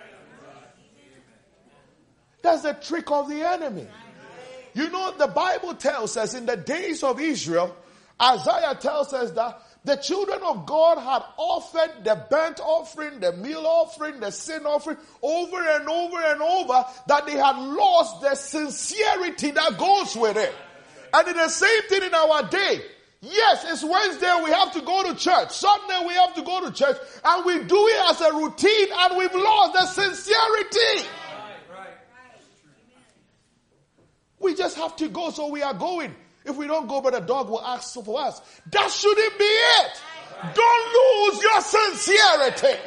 That's the trick of the enemy. You know, the Bible tells us in the days of Israel, Isaiah tells us that the children of God had offered the burnt offering, the meal offering, the sin offering over and over and over, that they had lost the sincerity that goes with it. And it's the same thing in our day. Yes, it's Wednesday, we have to go to church. Sunday, we have to go to church. And we do it as a routine, and we've lost the sincerity. We just have to go, so we are going. If we don't go, but the dog will ask for us. That shouldn't be it. Don't lose your sincerity.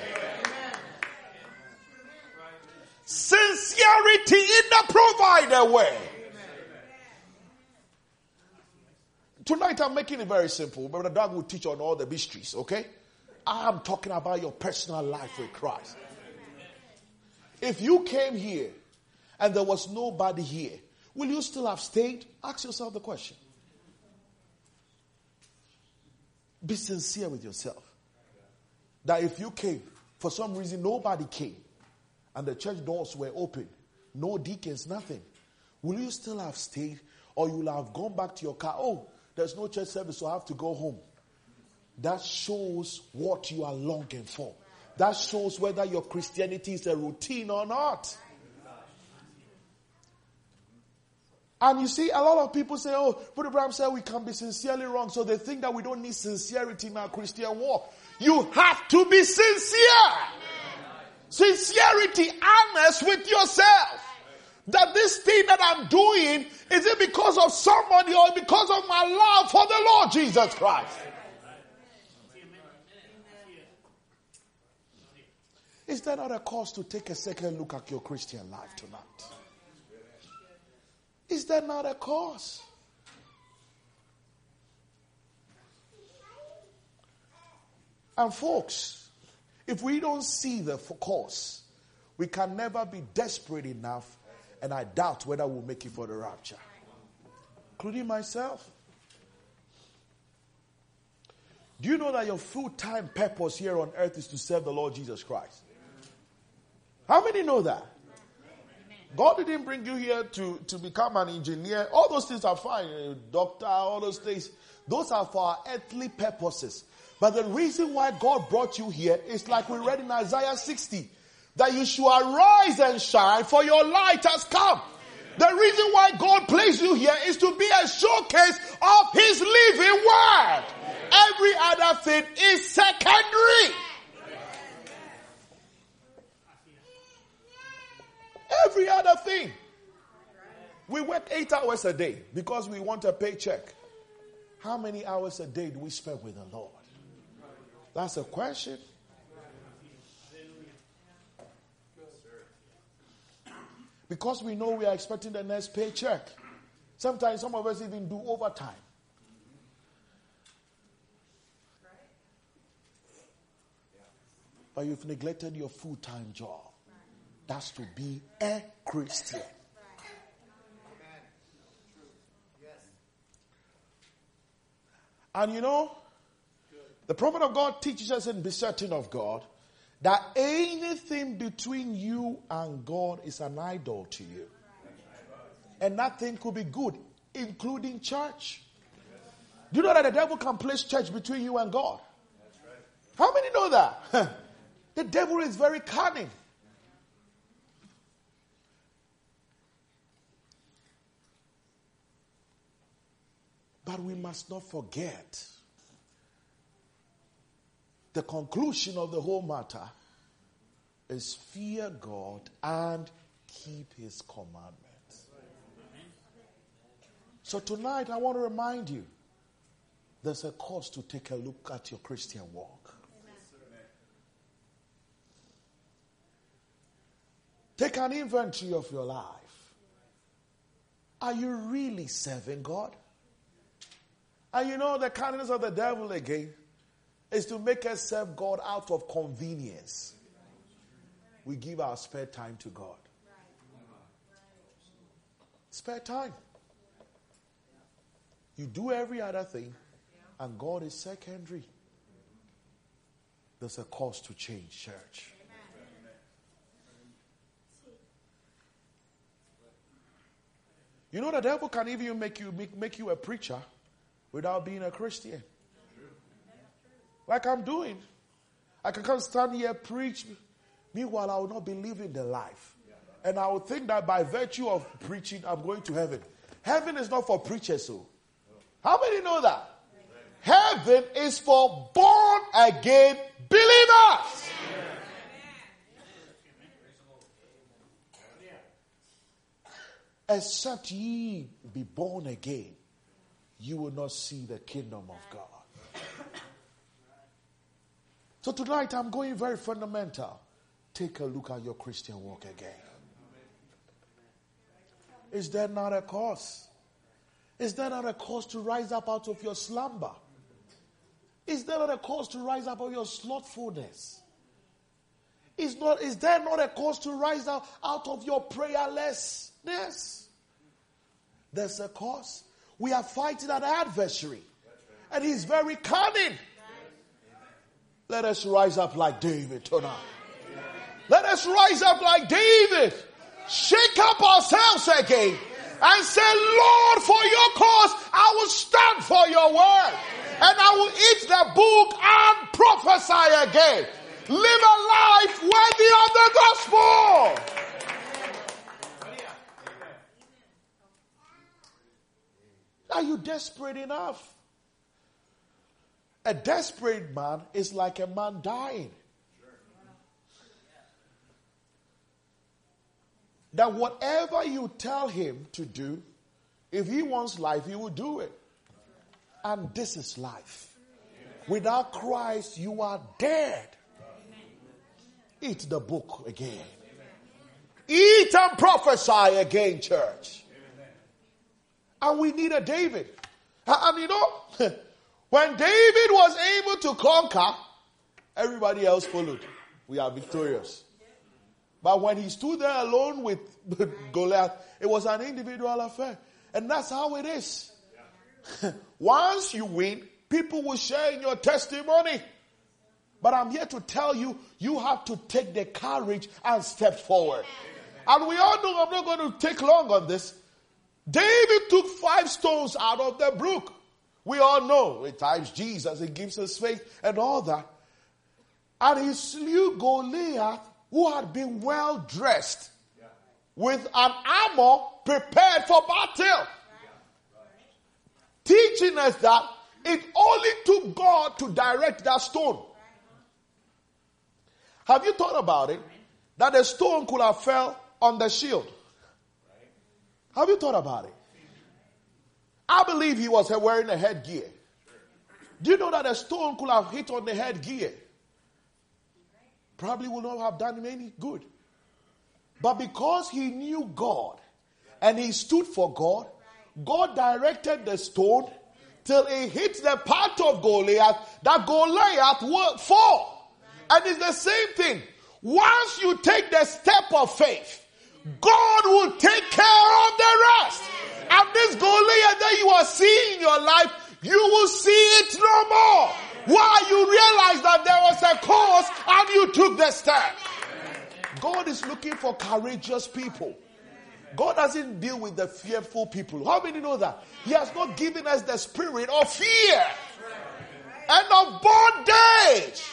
Sincerity in the provider way. Tonight I'm making it very simple, but the dog will teach on all the mysteries, okay? I'm talking about your personal life with Christ. If you came here and there was nobody here, will you still have stayed? Ask yourself the question. Be sincere with yourself. That if you came, for some reason nobody came, and the church doors were open, no deacons, nothing, will you still have stayed, or you will have gone back to your car? Oh, there's no church service, so I have to go home. That shows what you are longing for. That shows whether your Christianity is a routine or not. And you see, a lot of people say, oh, Brother Branham said we can be sincerely wrong. So they think that we don't need sincerity in our Christian walk. You have to be sincere. Sincerity, honest with yourself. That this thing that I'm doing, is it because of somebody or because of my love for the Lord Jesus Christ? Is there not a cause to take a second look at your Christian life tonight? Is there not a cause? And folks, if we don't see the cause, we can never be desperate enough, and I doubt whether we'll make it for the rapture. Including myself. Do you know that your full-time purpose here on earth is to serve the Lord Jesus Christ? How many know that? God didn't bring you here to become an engineer. All those things are fine. A doctor, all those things. Those are for our earthly purposes. But the reason why God brought you here is like we read in Isaiah 60. That you should arise and shine, for your light has come. The reason why God placed you here is to be a showcase of His living word. Every other thing is secondary. Every other thing. We work 8 hours a day because we want a paycheck. How many hours a day do we spend with the Lord? That's a question. Because we know we are expecting the next paycheck. Sometimes some of us even do overtime. But you've neglected your full-time job. That's to be a Christian. And you know, the prophet of God teaches us in Be Certain of God that anything between you and God is an idol to you. And nothing could be good, including church. Do you know that the devil can place church between you and God? How many know that? The devil is very cunning. But we must not forget the conclusion of the whole matter is fear God and keep His commandments. So tonight I want to remind you, there's a cause to take a look at your Christian walk. Take an inventory of your life. Are you really serving God? And you know the kindness of the devil again is to make us serve God out of convenience. We give our spare time to God. Spare time. You do every other thing and God is secondary. There's a cause to change, church. You know the devil can even make you a preacher without being a Christian. Like I'm doing. I can come stand here, preach. Meanwhile, I will not be living the life. And I will think that by virtue of preaching, I'm going to heaven. Heaven is not for preachers, so. How many know that? Heaven is for born again believers. Except ye be born again, you will not see the kingdom of God. So tonight I'm going very fundamental. Take a look at your Christian walk again. Is there not a cause? Is there not a cause to rise up out of your slumber? Is there not a cause to rise up out of your slothfulness? Is there not a cause to rise out of your prayerlessness? There's a cause. We are fighting an adversary. And he's very cunning. Let us rise up like David tonight. Let us rise up like David. Shake up ourselves again. And say, Lord, for your cause, I will stand for your word. And I will eat the book and prophesy again. Live a life worthy of the gospel. Are you desperate enough? A desperate man is like a man dying. That whatever you tell him to do, if he wants life, he will do it. And this is life. Without Christ, you are dead. Eat the book again. Eat and prophesy again, church. And we need a David. And you know, when David was able to conquer, everybody else followed. We are victorious. But when he stood there alone with Goliath, it was an individual affair. And that's how it is. Once you win, people will share in your testimony. But I'm here to tell you, you have to take the courage and step forward. And we all know, I'm not going to take long on this. David took 5 stones out of the brook. We all know, at times Jesus, he gives us faith and all that. And he slew Goliath, who had been well dressed. with an armor prepared for battle. Teaching us that it only took God to direct that stone. Have you thought about it? That the stone could have fell on the shield. Have you thought about it? I believe he was wearing a headgear. Do you know that a stone could have hit on the headgear? Probably would not have done him any good. But because he knew God and he stood for God, God directed the stone till it hit the part of Goliath that Goliath would fall. And it's the same thing. Once you take the step of faith, God will take care of the rest. And this Goliath that you are seeing in your life, you will see it no more. Why? You realize that there was a cause and you took the step. God is looking for courageous people. God doesn't deal with the fearful people. How many know that? He has not given us the spirit of fear and of bondage.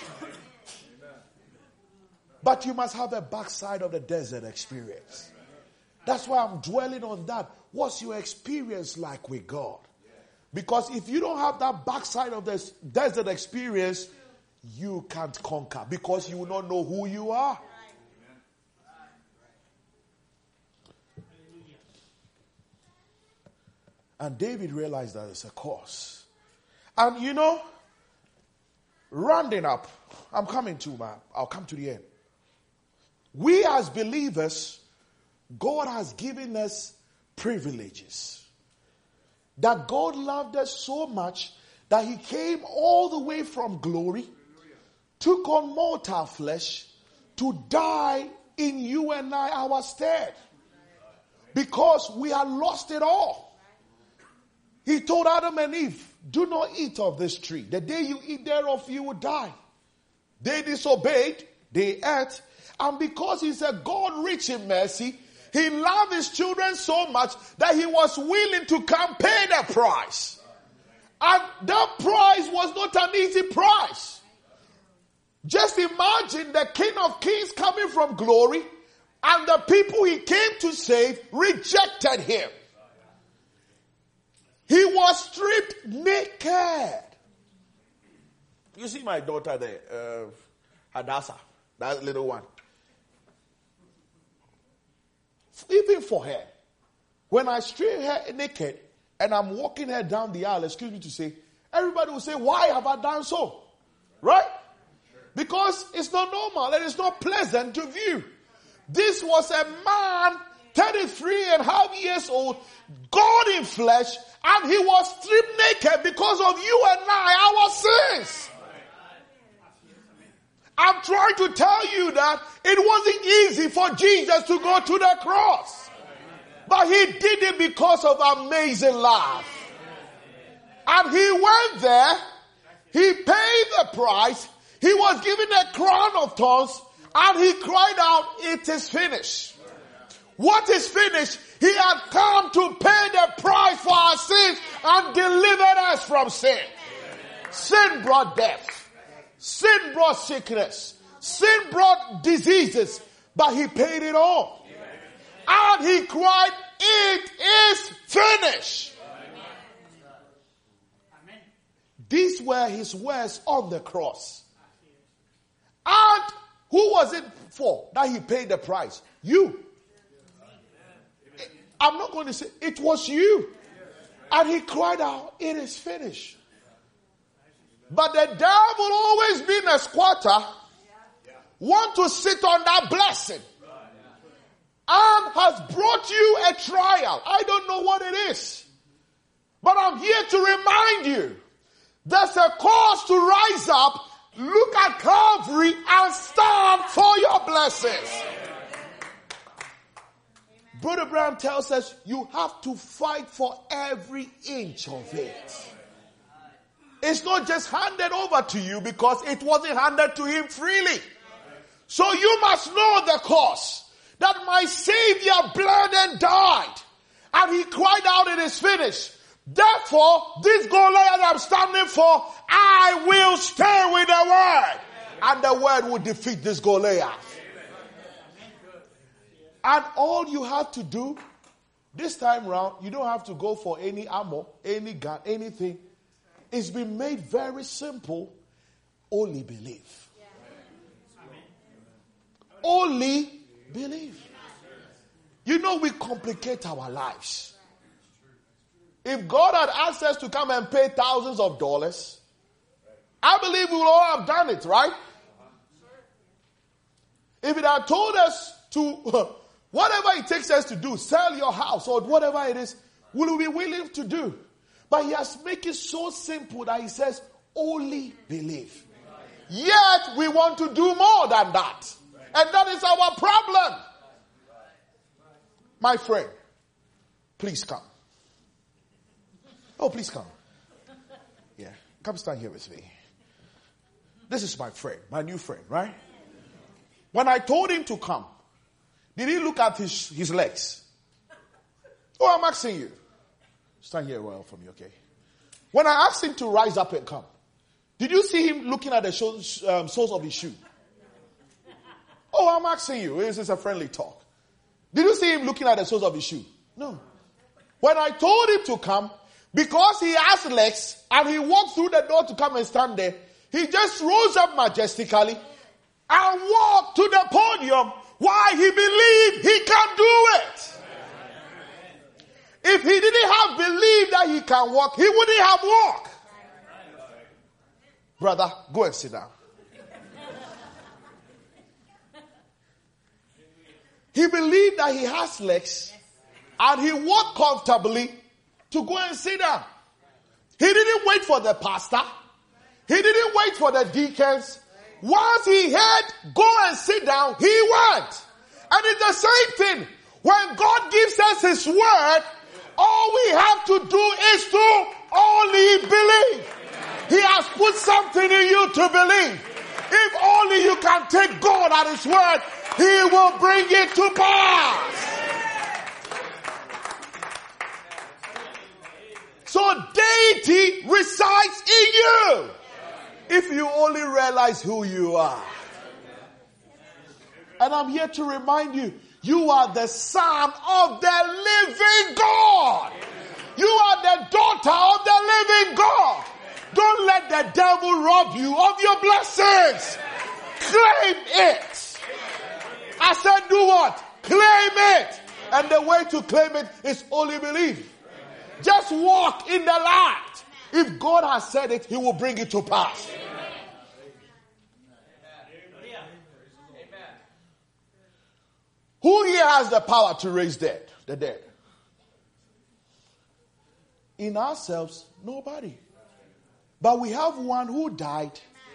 But you must have a backside of the desert experience. That's why I'm dwelling on that. What's your experience like with God? Because if you don't have that backside of the desert experience, you can't conquer because you will not know who you are. And David realized that it's a cause. And you know, rounding up, I'll come to the end. We as believers, God has given us privileges. That God loved us so much that he came all the way from glory, took on mortal flesh to die in you and I our stead. Because we had lost it all. He told Adam and Eve, do not eat of this tree. The day you eat thereof, you will die. They disobeyed, they ate, and because he's a God rich in mercy, he loved his children so much that he was willing to come pay the price. And that price was not an easy price. Just imagine the King of Kings coming from glory and the people he came to save rejected him. He was stripped naked. You see my daughter there, Hadassah, that little one. Even for her, when I strip her naked and I'm walking her down the aisle, excuse me to say, everybody will say, why have I done so? Right? Because it's not normal and it's not pleasant to view. This was a man, 33 and a half years old, God in flesh, and he was stripped naked because of you and I, our sins. I'm trying to tell you that it wasn't easy for Jesus to go to the cross. But he did it because of amazing love. And he went there, he paid the price, he was given a crown of thorns, and he cried out, it is finished. What is finished? He had come to pay the price for our sins and delivered us from sin. Sin brought death. Sin brought sickness. Sin brought diseases. But he paid it all. And he cried, it is finished. These were his words on the cross. And who was it for that he paid the price? You. I'm not going to say it was you. And he cried out, it is finished. But the devil, always being a squatter, want to sit on that blessing. And has brought you a trial. I don't know what it is. But I'm here to remind you. There's a cause to rise up, look at Calvary, and stand for your blessings. Brother Brown tells us you have to fight for every inch of it. It's not just handed over to you because it wasn't handed to him freely. So you must know the cause. That my Savior bled and died. And he cried out, it is finished. Therefore, this Goliath I'm standing for, I will stay with the word. And the word will defeat this Goliath. And all you have to do, this time round, you don't have to go for any ammo, any gun, anything. It's been made very simple. Only believe. Only believe. You know, we complicate our lives. If God had asked us to come and pay thousands of dollars, I believe we would all have done it, right? If it had told us to, whatever it takes us to do, sell your house or whatever it is, we will be willing to do. But he has made it so simple that he says, only believe. Yet we want to do more than that. And that is our problem. My friend, please come. Oh, please come. Yeah, come stand here with me. This is my friend, my new friend, right? When I told him to come, did he look at his legs? Oh, I'm asking you. Stand here well for me, okay? When I asked him to rise up and come, did you see him looking at the soles of his shoe? Oh, I'm asking you. This is a friendly talk. Did you see him looking at the soles of his shoe? No. When I told him to come, because he has legs and he walked through the door to come and stand there, he just rose up majestically and walked to the podium. Why? He believed he can do it. If he didn't have believed that he can walk, he wouldn't have walked. Brother, go and sit down. He believed that he has legs and he walked comfortably to go and sit down. He didn't wait for the pastor. He didn't wait for the deacons. Once he heard, go and sit down, he went. And it's the same thing. When God gives us his word, all we have to do is to only believe. He has put something in you to believe. If only you can take God at his word, he will bring it to pass. So deity resides in you. If you only realize who you are. And I'm here to remind you, you are the son of the living God. You are the daughter of the living God. Don't let the devil rob you of your blessings. Claim it. I said do what? Claim it. And the way to claim it is only believe. Just walk in the light. If God has said it, he will bring it to pass. Who here has the power to raise the dead? In ourselves, nobody. But we have one who died,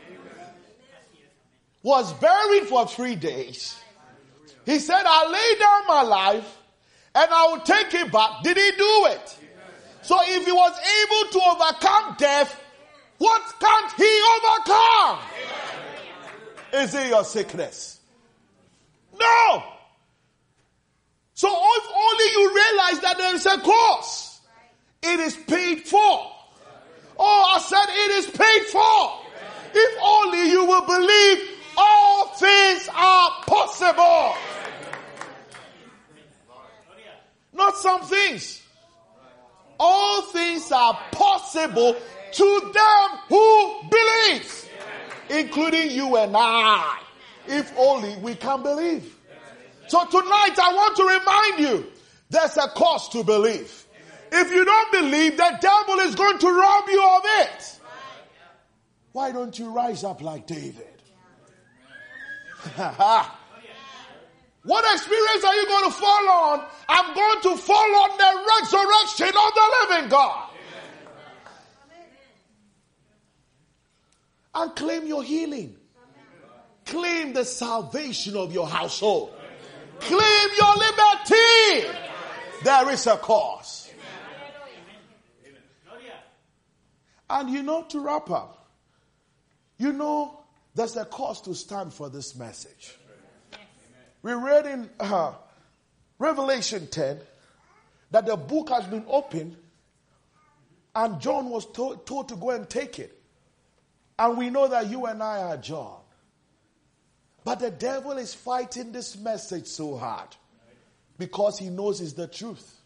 was buried for 3 days. He said, I lay down my life and I will take it back. Did he do it? So if he was able to overcome death, what can't he overcome? Is it your sickness? No. So if only you realize that there is a cost, it is paid for. Oh, I said it is paid for. If only you will believe all things are possible. Not some things. All things are possible to them who believe, including you and I. If only we can believe. So tonight I want to remind you, there's a cost to believe. If you don't believe, the devil is going to rob you of it. Why don't you rise up like David? What experience are you going to fall on? I'm going to fall on the resurrection of the living God. And claim your healing. Claim the salvation of your household. Claim your liberty. There is a cause. And to wrap up, there's a cause to stand for this message. We read in Revelation 10 that the book has been opened and John was told to go and take it. And we know that you and I are John. But the devil is fighting this message so hard. because he knows it's the truth.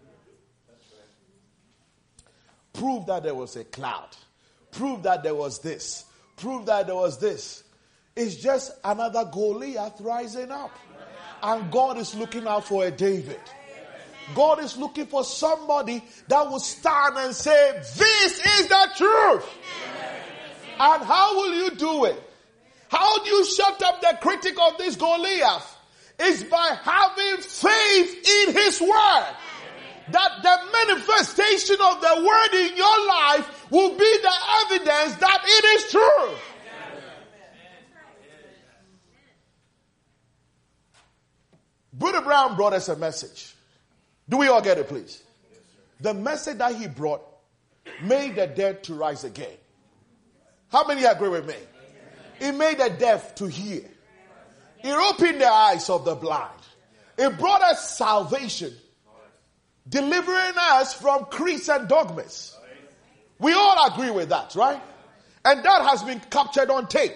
Prove that there was a cloud. Prove that there was this. Prove that there was this. It's just another Goliath rising up. And God is looking out for a David. God is looking for somebody that will stand and say, this is the truth. And how will you do it? How do you shut up the critic of this Goliath? It's by having faith in his word. That the manifestation of the word in your life will be the evidence that it is true. Brother Brown brought us a message. Do we all get it, please? The message that he brought made the dead to rise again. How many agree with me? It made the deaf to hear. It opened the eyes of the blind. It brought us salvation, delivering us from creeds and dogmas. We all agree with that, right? And that has been captured on tape.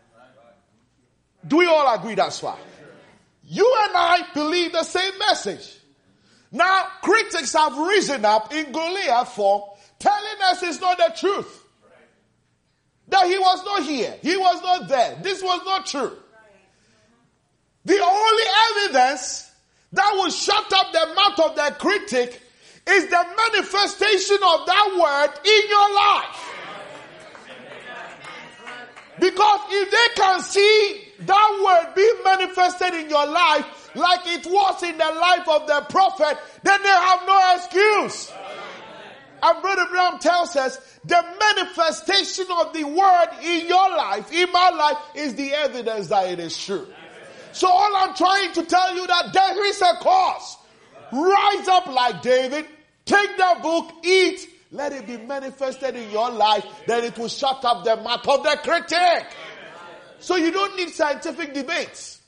Do we all agree that's why? You and I believe the same message. Now, critics have risen up in Goliath form, telling us it's not the truth. That he was not here. He was not there. This was not true. The only evidence that will shut up the mouth of the critic is the manifestation of that word in your life. Because if they can see that word being manifested in your life like it was in the life of the prophet, then they have no excuse. And Brother Brown tells us the manifestation of the word in your life, in my life, is the evidence that it is true. So all I'm trying to tell you that there is a cause. Rise up like David, take the book, eat, let it be manifested in your life, then it will shut up the mouth of the critic. So you don't need scientific debates.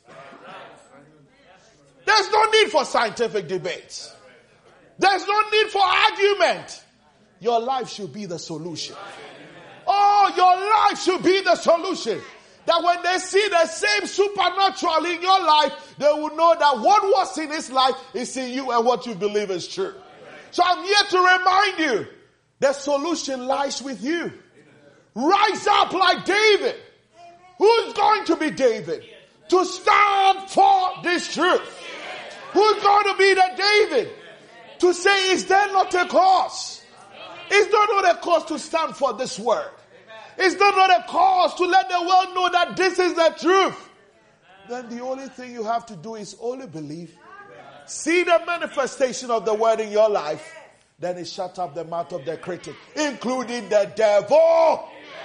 There's no need for scientific debates. There's no need for argument. Your life should be the solution. Oh, your life should be the solution. That when they see the same supernatural in your life, they will know that what was in his life is in you and what you believe is true. So I'm here to remind you, the solution lies with you. Rise up like David. Who's going to be David? To stand for this truth. Who's going to be the David? To say, is there not a cause? Is there not a cause to stand for this word? Is there not a cause to let the world know that this is the truth? Then the only thing you have to do is only believe. See the manifestation of the word in your life. Then it shut up the mouth of the critic, including the devil.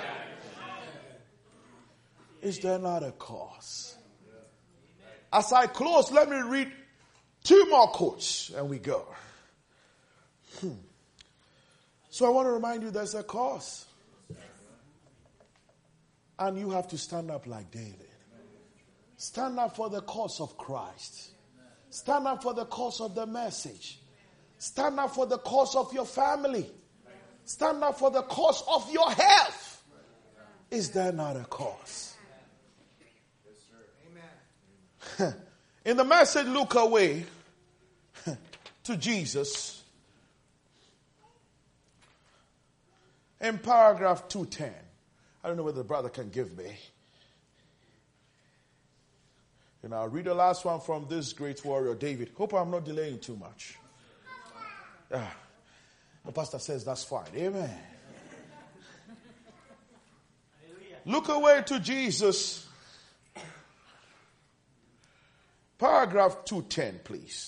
Is there not a cause? As I close, let me read 2 more quotes and we go. So I want to remind you there's a cause. And you have to stand up like David. Stand up for the cause of Christ. Stand up for the cause of the message. Stand up for the cause of your family. Stand up for the cause of your health. Is there not a cause? In the message, look away to Jesus. In paragraph 210. I don't know whether the brother can give me. And I'll read the last one from this great warrior, David. Hope I'm not delaying too much. The pastor says that's fine. Amen. Look away to Jesus. Paragraph 210, please.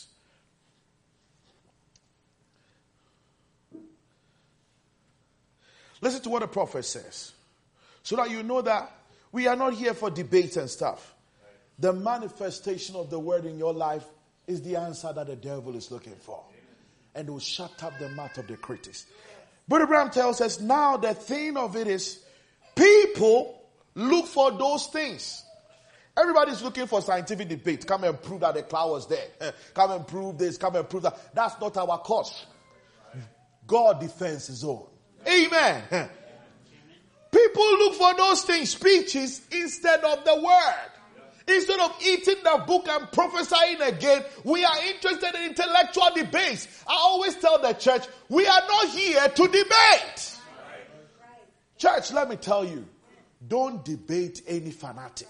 Listen to what the prophet says. So that you know that we are not here for debates and stuff. The manifestation of the word in your life is the answer that the devil is looking for. And it will shut up the mouth of the critics. Brother Abraham tells us now the thing of it is people look for those things. Everybody's looking for scientific debate. Come and prove that the cloud was there. Come and prove this. Come and prove that. That's not our cause. God defends his own. Amen. People look for those things, speeches, instead of the word. Instead of eating the book and prophesying again, we are interested in intellectual debates. I always tell the church, we are not here to debate. Church, let me tell you, don't debate any fanatic.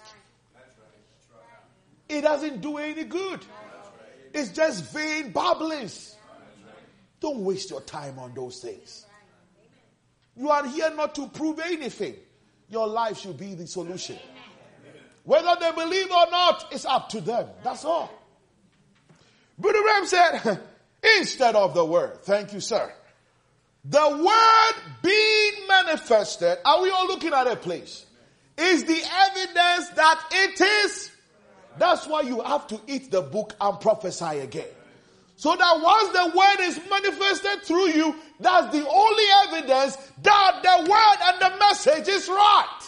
It doesn't do any good. It's just vain babblings. Don't waste your time on those things. You are here not to prove anything. Your life should be the solution. Whether they believe or not, it's up to them. That's all. Brother Ram said, instead of the word, thank you, sir. The word being manifested, are we all looking at a place? Is the evidence that it is. That's why you have to eat the book and prophesy again. So that once the word is manifested through you, that's the only evidence that the word and the message is right.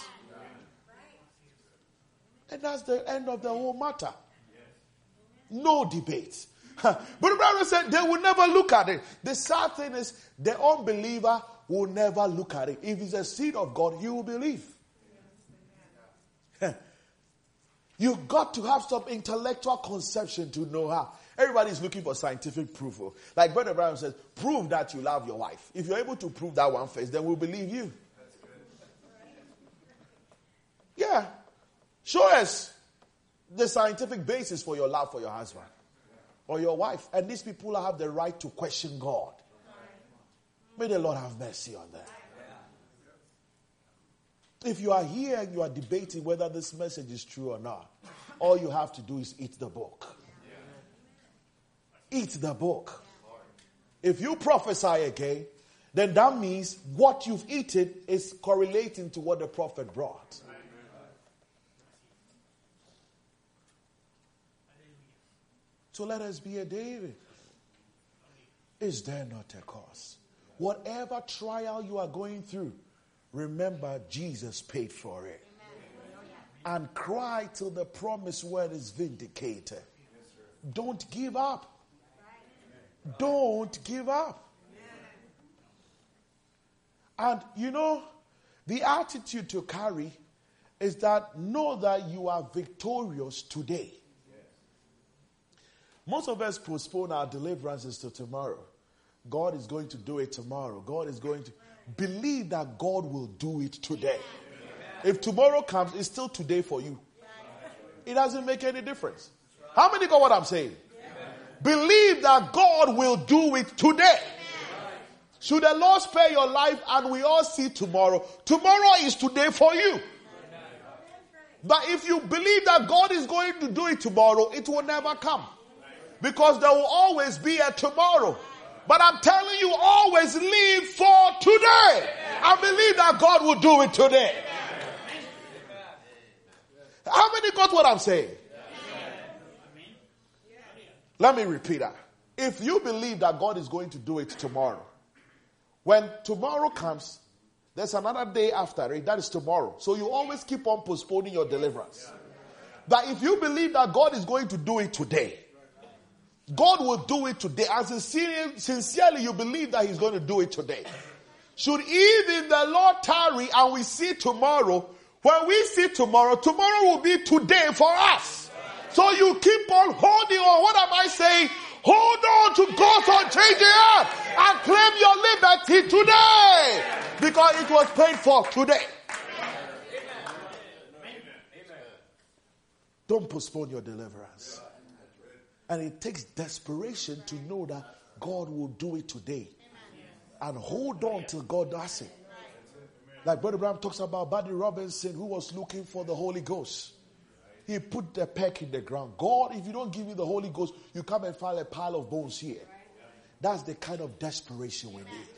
And that's the end of the whole matter. No debate. But the brother said they will never look at it. The sad thing is the unbeliever will never look at it. If it's a seed of God, he will believe. You've got to have some intellectual conception to know how. Everybody's looking for scientific proof. Like Brother Abraham says, prove that you love your wife. If you're able to prove that one first, then we'll believe you. Yeah. Show us the scientific basis for your love for your husband or your wife. And these people have the right to question God. May the Lord have mercy on them. If you are here and you are debating whether this message is true or not, all you have to do is eat the book. Eat the book. If you prophesy again, then that means what you've eaten is correlating to what the prophet brought. So let us be a David. Is there not a cause? Whatever trial you are going through, remember Jesus paid for it. And cry till the promised word is vindicated. Don't give up. Don't give up. And you know, the attitude to carry is that know that you are victorious today. Most of us postpone our deliverances to tomorrow. God is going to do it tomorrow. God is going to believe that God will do it today. If tomorrow comes, it's still today for you. It doesn't make any difference. How many got what I'm saying? Believe that God will do it today. Should the Lord spare your life and we all see tomorrow, tomorrow is today for you. But if you believe that God is going to do it tomorrow, it will never come. Because there will always be a tomorrow. But I'm telling you, always live for today. I believe that God will do it today. How many got what I'm saying? Let me repeat that. If you believe that God is going to do it tomorrow, when tomorrow comes, there's another day after it. That is tomorrow. So you always keep on postponing your deliverance. But if you believe that God is going to do it today, God will do it today. And sincerely you believe that he's going to do it today. Should even the Lord tarry and we see tomorrow, when we see tomorrow, tomorrow will be today for us. So you keep on holding on. What am I saying? Hold on to God's unchanging hand and claim your liberty today. Because it was paid for today. Don't postpone your deliverance. And it takes desperation to know that God will do it today. And hold on till God does it. Like Brother Abraham talks about Buddy Robinson, who was looking for the Holy Ghost. He put the peck in the ground. God, if you don't give me the Holy Ghost, you come and find a pile of bones here. That's the kind of desperation we need.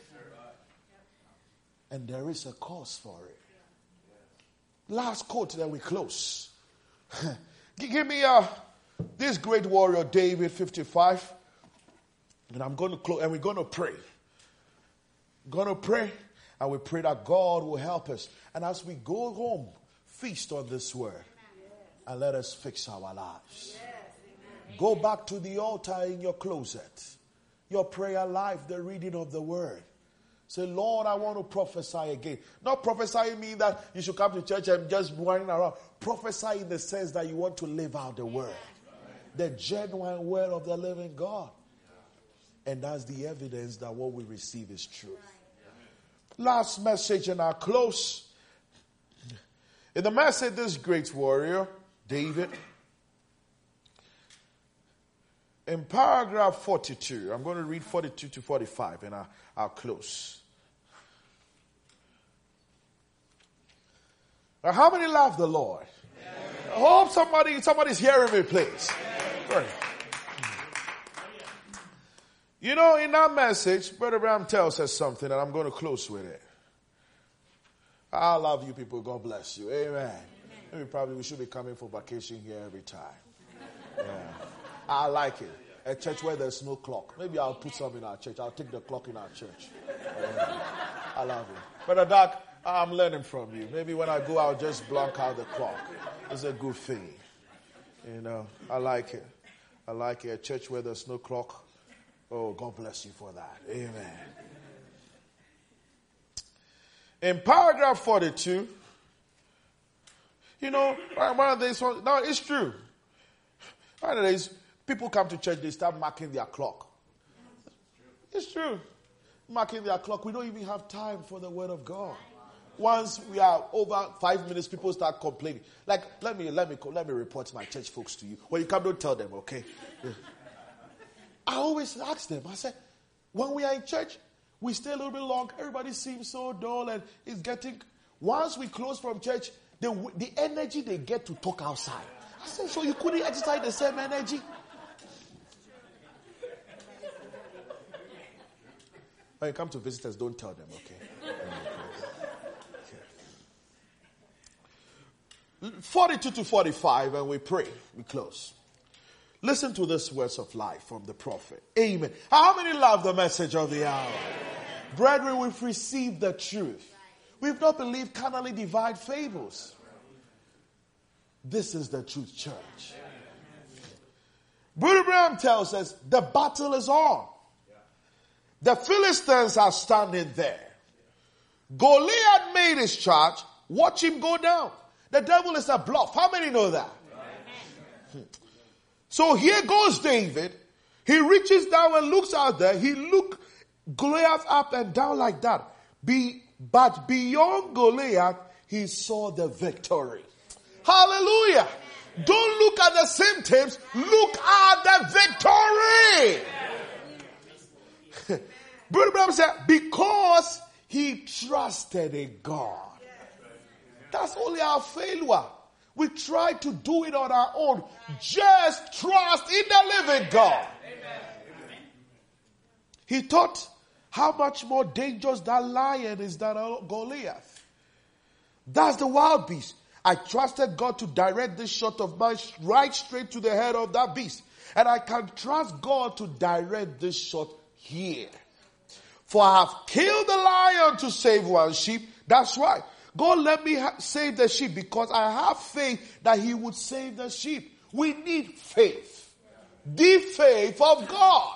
And there is a cause for it. Last quote, then we close. Give me this great warrior, David 55. And I'm going to close, and we're going to pray. We're going to pray, and we pray that God will help us. And as we go home, feast on this word. And let us fix our lives. Go back to the altar in your closet. Your prayer life, the reading of the word. Say, Lord, I want to prophesy again. Not prophesy mean that you should come to church and just running around. Prophesy in the sense that you want to live out the word. The genuine word of the living God. And that's the evidence that what we receive is truth. Last message and I'll close. In the message, this great warrior, David, in paragraph 42, I'm going to read 42 to 45 and I'll close. Now, how many love the Lord? I hope somebody's hearing me, please. Sorry. You know, in that message, Brother Abraham tells us something, and I'm going to close with it. I love you people. God bless you. Amen. Maybe probably we should be coming for vacation here every time. Yeah. I like it. A church where there's no clock. Maybe I'll put some in our church. I'll take the clock in our church. Yeah. I love it. Brother Doc, I'm learning from you. Maybe when I go, I'll just blank out the clock. It's a good thing. You know, I like it. I like it. A church where there's no clock. Oh, God bless you for that. Amen. In paragraph 42, you know, one of these, no, it's true. One of these, people come to church, they start marking their clock. It's true. Marking their clock. We don't even have time for the word of God. Once we are over 5 minutes, people start complaining. Like, let me report my church folks to you. When you come, don't tell them, okay? I always ask them, I said, when we are in church, we stay a little bit long. Everybody seems so dull and it's getting, once we close from church, the energy they get to talk outside. I said, so you couldn't exercise the same energy? When you come to visitors, don't tell them, okay? 42 to 45, and we pray. We close. Listen to these words of life from the prophet. Amen. How many love the message of the hour? Brethren, we've received the truth. We've not believed carnally divide fables. This is the truth, church. Brother Abraham tells us the battle is on. The Philistines are standing there. Goliath made his charge. Watch him go down. The devil is a bluff. How many know that? So here goes David. He reaches down and looks out there. He looked Goliath up and down like that. But beyond Goliath, he saw the victory. Hallelujah. Don't look at the symptoms. Look at the victory. Brother Abraham said, because he trusted in God. That's only our failure. We try to do it on our own. Just trust in the living God. He thought how much more dangerous that lion is than Goliath. That's the wild beast. I trusted God to direct this shot of mine right straight to the head of that beast. And I can trust God to direct this shot here. For I have killed the lion to save one sheep. That's right. God let me save the sheep because I have faith that he would save the sheep. We need faith. The faith of God.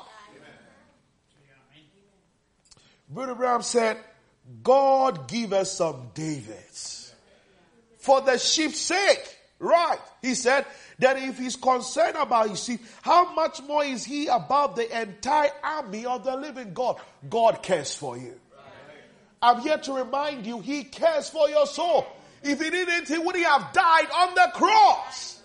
Brother Abraham said, God give us some Davids for the sheep's sake. Right. He said that if he's concerned about his sheep, how much more is he about the entire army of the living God? God cares for you. I'm here to remind you, he cares for your soul. If he didn't, he wouldn't have died on the cross.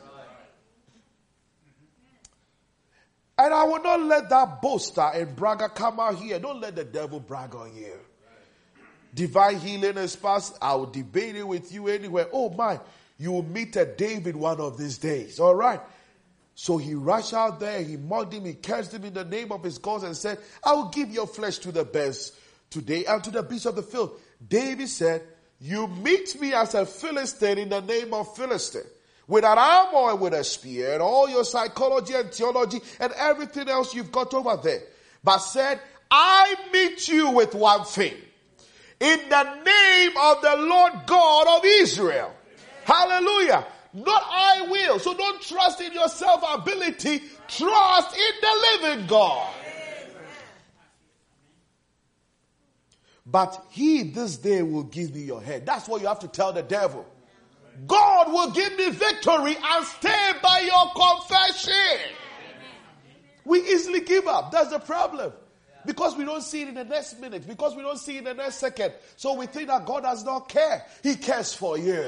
And I will not let that boaster and bragger come out here. Don't let the devil brag on you. Divine healing is past. I will debate it with you anywhere. Oh my, you will meet a David one of these days. All right. So he rushed out there. He mocked him. He cursed him in the name of his gods and said, I will give your flesh to the bears today and to the beasts of the field. David said, you meet me as a Philistine in the name of Philistine, with an armor and with a spear and all your psychology and theology and everything else you've got over there. But said, I meet you with one thing. In the name of the Lord God of Israel. Hallelujah. Not I will. So don't trust in your self-ability. Trust in the living God. but he this day will give me your head. That's what you have to tell the devil. God will give me victory and stay by your confession. We easily give up. That's the problem. Because we don't see it in the next minute. Because we don't see it in the next second. So we think that God does not care. He cares for you.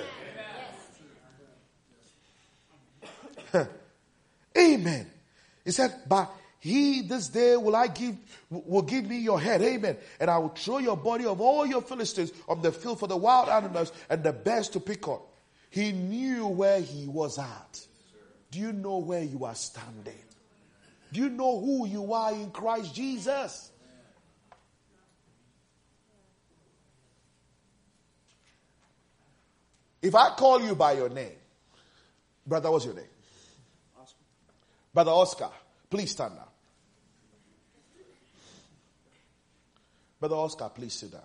Amen. He said, but he this day will give me your head. Amen. And I will throw your body of all your Philistines on the field for the wild animals and the bears to pick on. He knew where he was at. Do you know where you are standing? Do you know who you are in Christ Jesus? If I call you by your name, brother, what's your name? Oscar. Brother Oscar, please stand down. Brother Oscar, please sit down.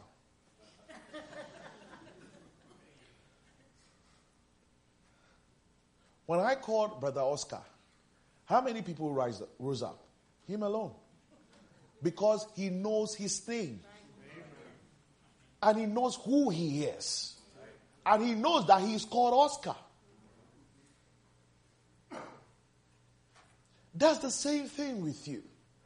When I called Brother Oscar, how many people rose up? Him alone. Because he knows his name. And he knows who he is. And he knows that he is called Oscar. That's the same thing with you.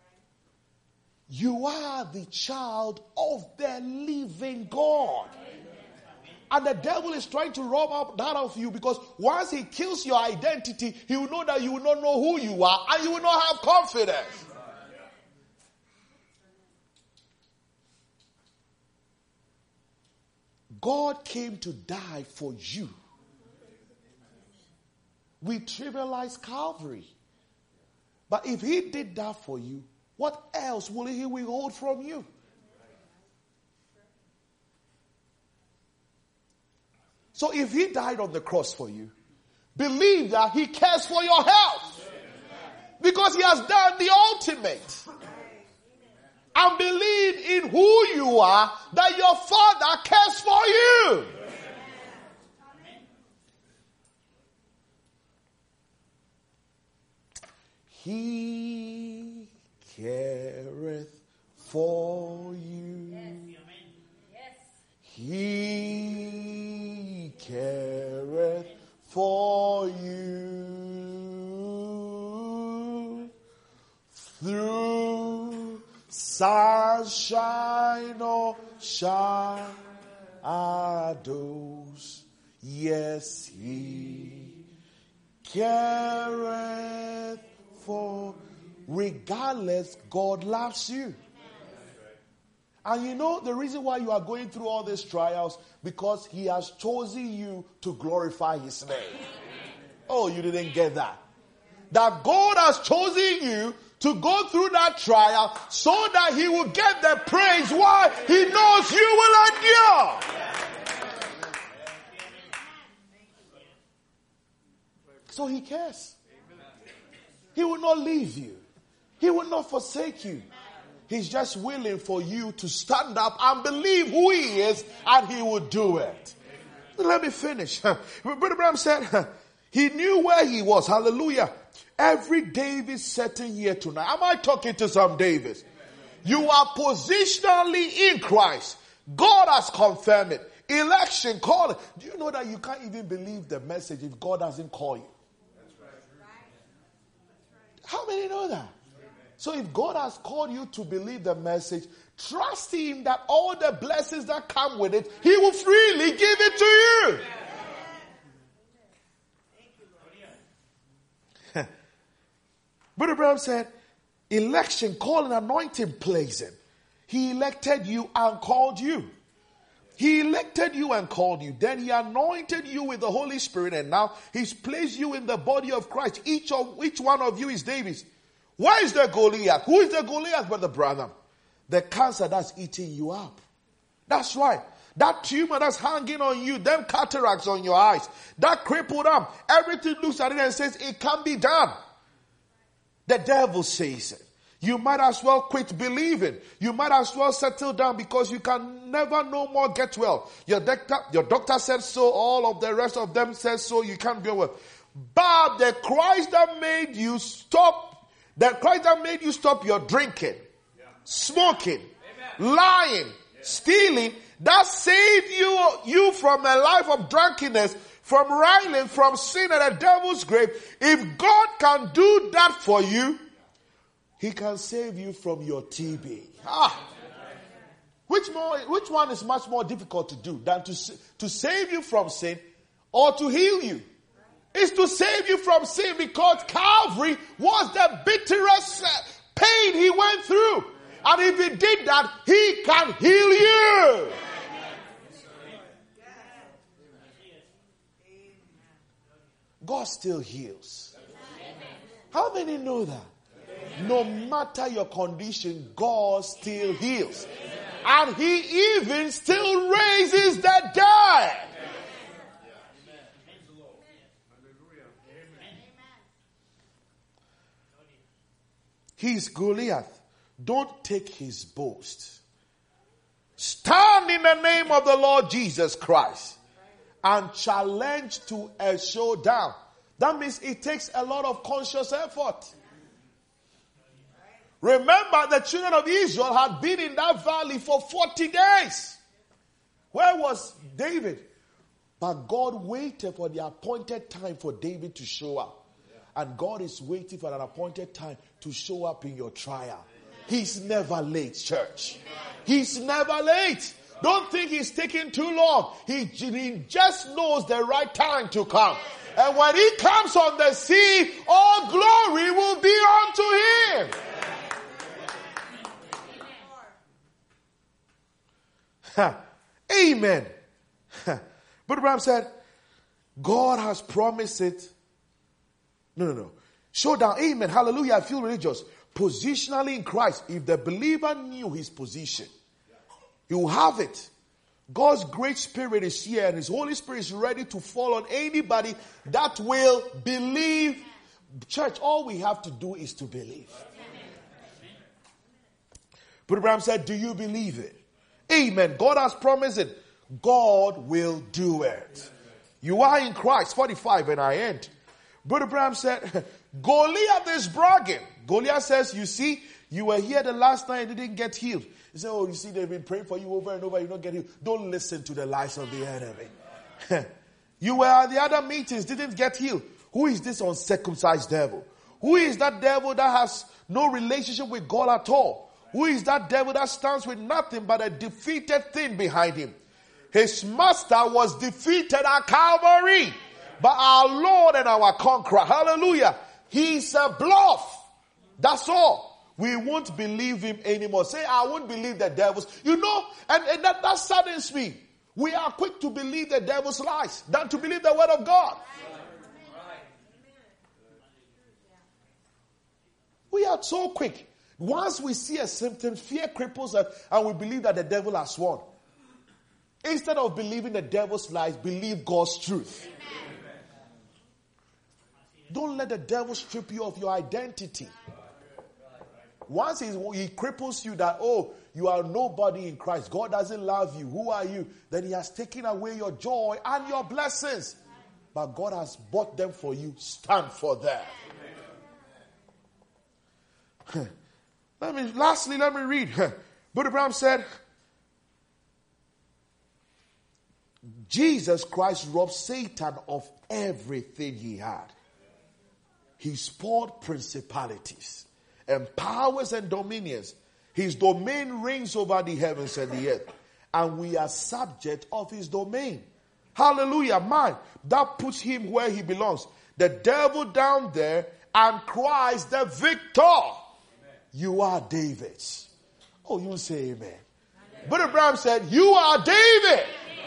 You are the child of the living God. And the devil is trying to rob that of you, because once he kills your identity, he will know that you will not know who you are and you will not have confidence. God came to die for you. We trivialize Calvary. But if he did that for you, what else will he withhold from you? So if he died on the cross for you, believe that he cares for your health. Because he has done the ultimate. And believe in who you are, that your Father cares for you. He careth for you. He careth for you through sunshine or shadows. Yes, he careth for. Regardless, God loves you. And you know the reason why you are going through all these trials? Because he has chosen you to glorify his name. Oh, you didn't get that. That God has chosen you to go through that trial so that he will get the praise. Why? He knows you will endure. So he cares. He will not leave you. He will not forsake you. He's just willing for you to stand up and believe who he is, and he will do it. Let me finish. Brother Branham said he knew where he was. Hallelujah. Every David sitting here tonight. Am I talking to some Davids? You are positionally in Christ. God has confirmed it. Election, call it. Do you know that you can't even believe the message if God doesn't call you? How many know that? So if God has called you to believe the message, trust him that all the blessings that come with it, he will freely give it to you. Brother Branham said, election, calling, anointing, pleasing. He elected you and called you. He elected you and called you. Then he anointed you with the Holy Spirit, and now he's placed you in the body of Christ. Each one of you is David's. Where is the Goliath? Who is the Goliath, Brother Branham? The cancer that's eating you up. That's right. That tumor that's hanging on you, them cataracts on your eyes, that crippled arm, everything looks at it and says it can be done. The devil says it. You might as well quit believing. You might as well settle down because you can never no more get well. Your doctor said so, all of the rest of them said so, you can't get well. But the Christ that made you stop your drinking, smoking, lying, stealing, that saved you from a life of drunkenness, from riling, from sin and the devil's grave. If God can do that for you, He can save you from your TB. Which one is much more difficult to do than to save you from sin or to heal you? It's to save you from sin, because Calvary was the bitterest pain He went through. And if He did that, He can heal you. God still heals. How many know that? No matter your condition, God still heals. And He even still raises the dead. He's Goliath. Don't take his boast. Stand in the name of the Lord Jesus Christ and challenge to a showdown. That means it takes a lot of conscious effort. Remember, the children of Israel had been in that valley for 40 days. Where was David? But God waited for the appointed time for David to show up. And God is waiting for an appointed time to show up in your trial. He's never late, church. He's never late. Don't think He's taking too long. He just knows the right time to come. And when He comes on the scene, all glory will be unto Him. Amen. But Abraham said, God has promised it. No. Show down. Amen. Hallelujah. I feel religious. Positionally in Christ, if the believer knew his position, he will have it. God's great Spirit is here, and His Holy Spirit is ready to fall on anybody that will believe. Church, all we have to do is to believe. But Abraham said, do you believe it? Amen. God has promised it. God will do it. You are in Christ. 45, and I end. But Abraham said, Goliath is bragging. Goliath says, you see, you were here the last night and didn't get healed. He said, oh, you see, they've been praying for you over and over, you don't get healed. Don't listen to the lies of the enemy. You were at the other meetings, didn't get healed. Who is this uncircumcised devil? Who is that devil that has no relationship with God at all? Who is that devil that stands with nothing but a defeated thing behind him? His master was defeated at Calvary by our Lord and our conqueror. Hallelujah. He's a bluff. That's all. We won't believe him anymore. Say, I won't believe the devils. You know, and that saddens me. We are quick to believe the devil's lies than to believe the word of God. We are so quick. Once we see a symptom, fear cripples us and we believe that the devil has won. Instead of believing the devil's lies, believe God's truth. Amen. Don't let the devil strip you of your identity. Once he cripples you that, oh, you are nobody in Christ, God doesn't love you, who are you? Then He has taken away your joy and your blessings. But God has bought them for you. Stand for them. Lastly, let me read. But Abraham said, Jesus Christ robbed Satan of everything he had. He spoiled principalities and powers and dominions. His domain reigns over the heavens and the earth. And we are subject of His domain. Hallelujah. Man, that puts him where he belongs. The devil down there, and Christ the victor. Amen. You are David's. Oh, you say amen. Amen. But Abraham said, you are David.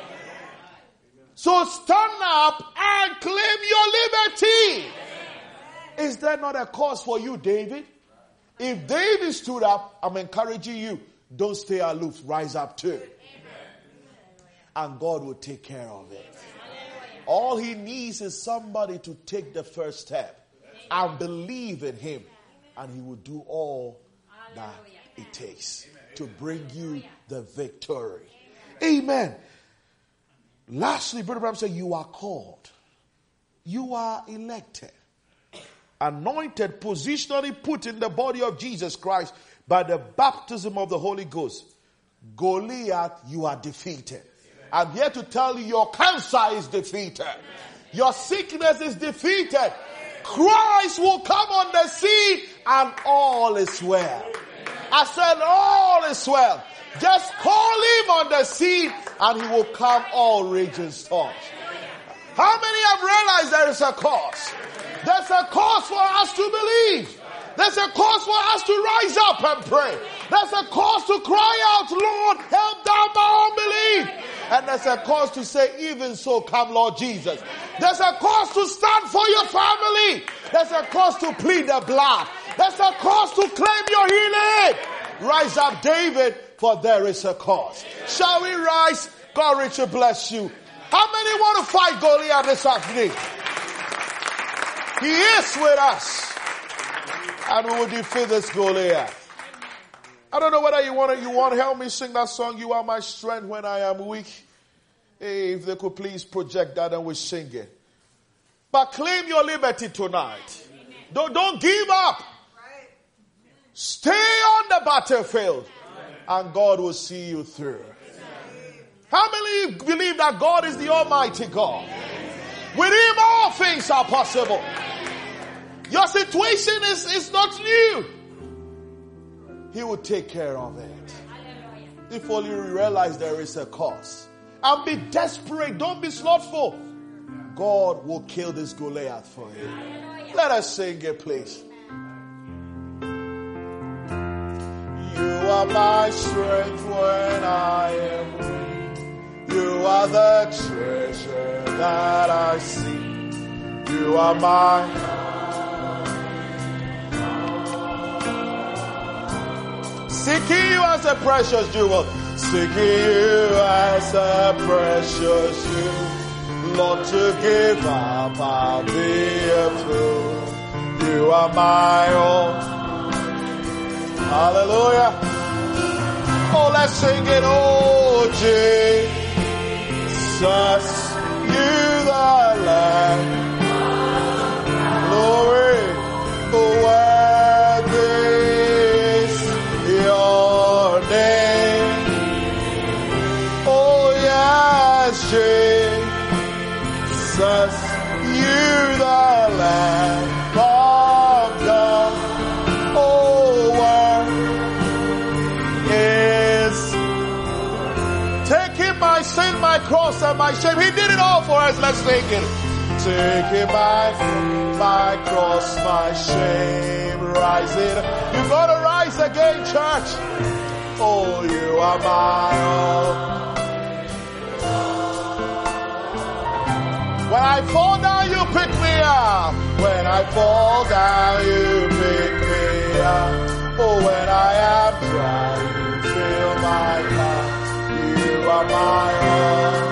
So stand up and claim your liberty. Is there not a cause for you, David? If David stood up, I'm encouraging you, don't stay aloof, rise up too. And God will take care of it. All He needs is somebody to take the first step and believe in Him. And He will do all that it takes to bring you the victory. Amen. Lastly, Brother Abraham said, you are called. You are elected. Anointed, positionally put in the body of Jesus Christ by the baptism of the Holy Ghost. Goliath, you are defeated. I'm here to tell you your cancer is defeated. Your sickness is defeated. Christ will come on the scene and all is well. I said all is well. Just call him on the scene and he will calm all raging storms. How many have realized there is a cause? There's a cause for us to believe. There's a cause for us to rise up and pray. There's a cause to cry out, Lord, help down my unbelief. And there's a cause to say, even so, come Lord Jesus. There's a cause to stand for your family. There's a cause to plead the blood. There's a cause to claim your healing. Rise up, David, for there is a cause. Shall we rise? God richly bless you. How many want to fight Goliath this afternoon? He is with us. And we will defeat this Goliath. I don't know whether you want to help me sing that song, You Are My Strength When I Am Weak. Hey, if they could please project that and we sing it. But claim your liberty tonight. Don't give up. Stay on the battlefield and God will see you through. How many believe that God is the Almighty God? With Him all things are possible. Your situation is not new. He will take care of it. If only you realize there is a cause. And be desperate. Don't be slothful. God will kill this Goliath for you. Let us sing it, please. You are my strength when I am weak. You are the treasure that I seek. You are my... Seeking you as a precious jewel. Seeking you as a precious jewel. Lord, to give up, I'll be a fool. You are my own. Hallelujah. Oh, let's sing it. Oh, Jesus, you the Lamb. Glory. Worthy is your name. Oh, yes, Jesus, you the Lamb of God. My sin, my cross, and my shame. He did it all for us. Let's take it. Taking my cross, my shame, rise it. You gotta rise again, church. Oh, you are my own. When I fall down, you pick me up. When I fall down, you pick me up. Oh, when I am dry, you fill my cup. You are my own.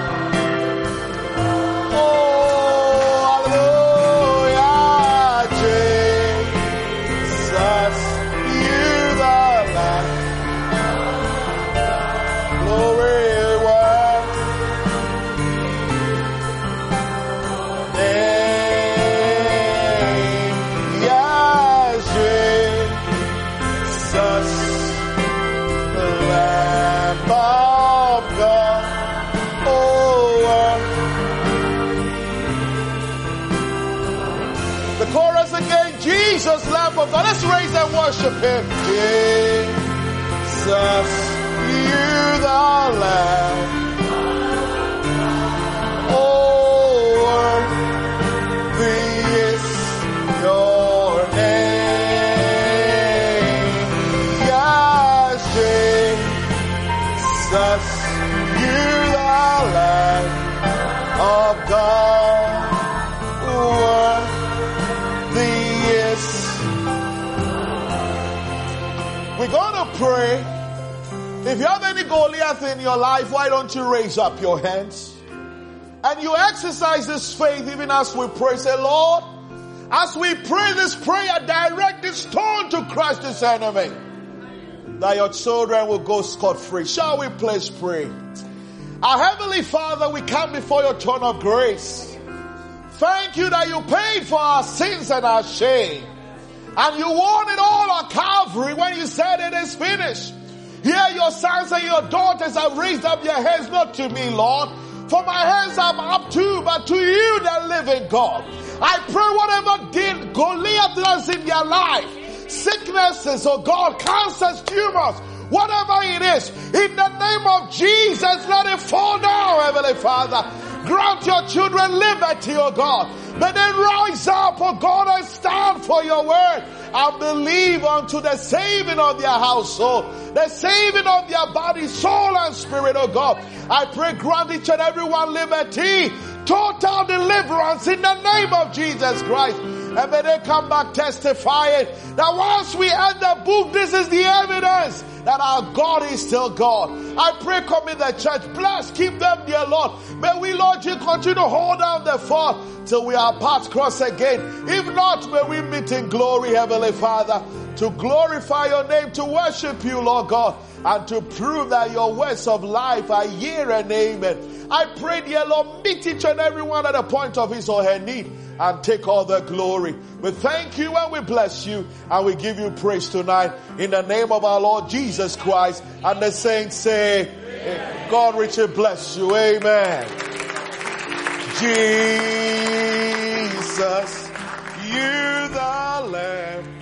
Oh, hallelujah, Jesus, you the Lamb. Glory, name, yes, Jesus, the Lamb of God. The chorus again, Jesus, Lamb of God. Let's raise and worship Him. Jesus, you the Lamb. Oh, worthy is your name. Yes, Jesus, you the Lamb of God. We're going to pray. If you have any Goliath in your life, why don't you raise up your hands? And you exercise this faith even as we pray. Say, Lord, as we pray this prayer, direct this stone to crush this enemy, that your children will go scot-free. Shall we please pray? Our Heavenly Father, we come before your throne of grace. Thank you that you paid for our sins and our shame. And you won it all on Calvary when you said it is finished. Hear your sons and your daughters have raised up their hands, not to me, Lord. For my hands are up to, but to you, the living God. I pray whatever Goliath does in their life, sicknesses, oh God, cancers, tumors, whatever it is, in the name of Jesus, let it fall down, Heavenly Father. Grant your children liberty, oh God. May they rise up, oh God, and stand for your word and believe unto the saving of their household, the saving of their body, soul, and spirit, oh God. I pray grant each and everyone liberty, total deliverance in the name of Jesus Christ. And may they come back testifying that once we end the book, this is the evidence that our God is still God. I pray commit the church. Bless, keep them, dear Lord. May we, Lord, you continue to hold down the fort till we are paths cross again. If not, may we meet in glory, Heavenly Father, to glorify your name, to worship you, Lord God, and to prove that your words of life are yea and amen. I pray, dear Lord, meet each and every one at the point of his or her need and take all the glory. We thank you and we bless you and we give you praise tonight in the name of our Lord Jesus Christ. And the saints say, amen. God richly bless you. Amen. Jesus, you the Lamb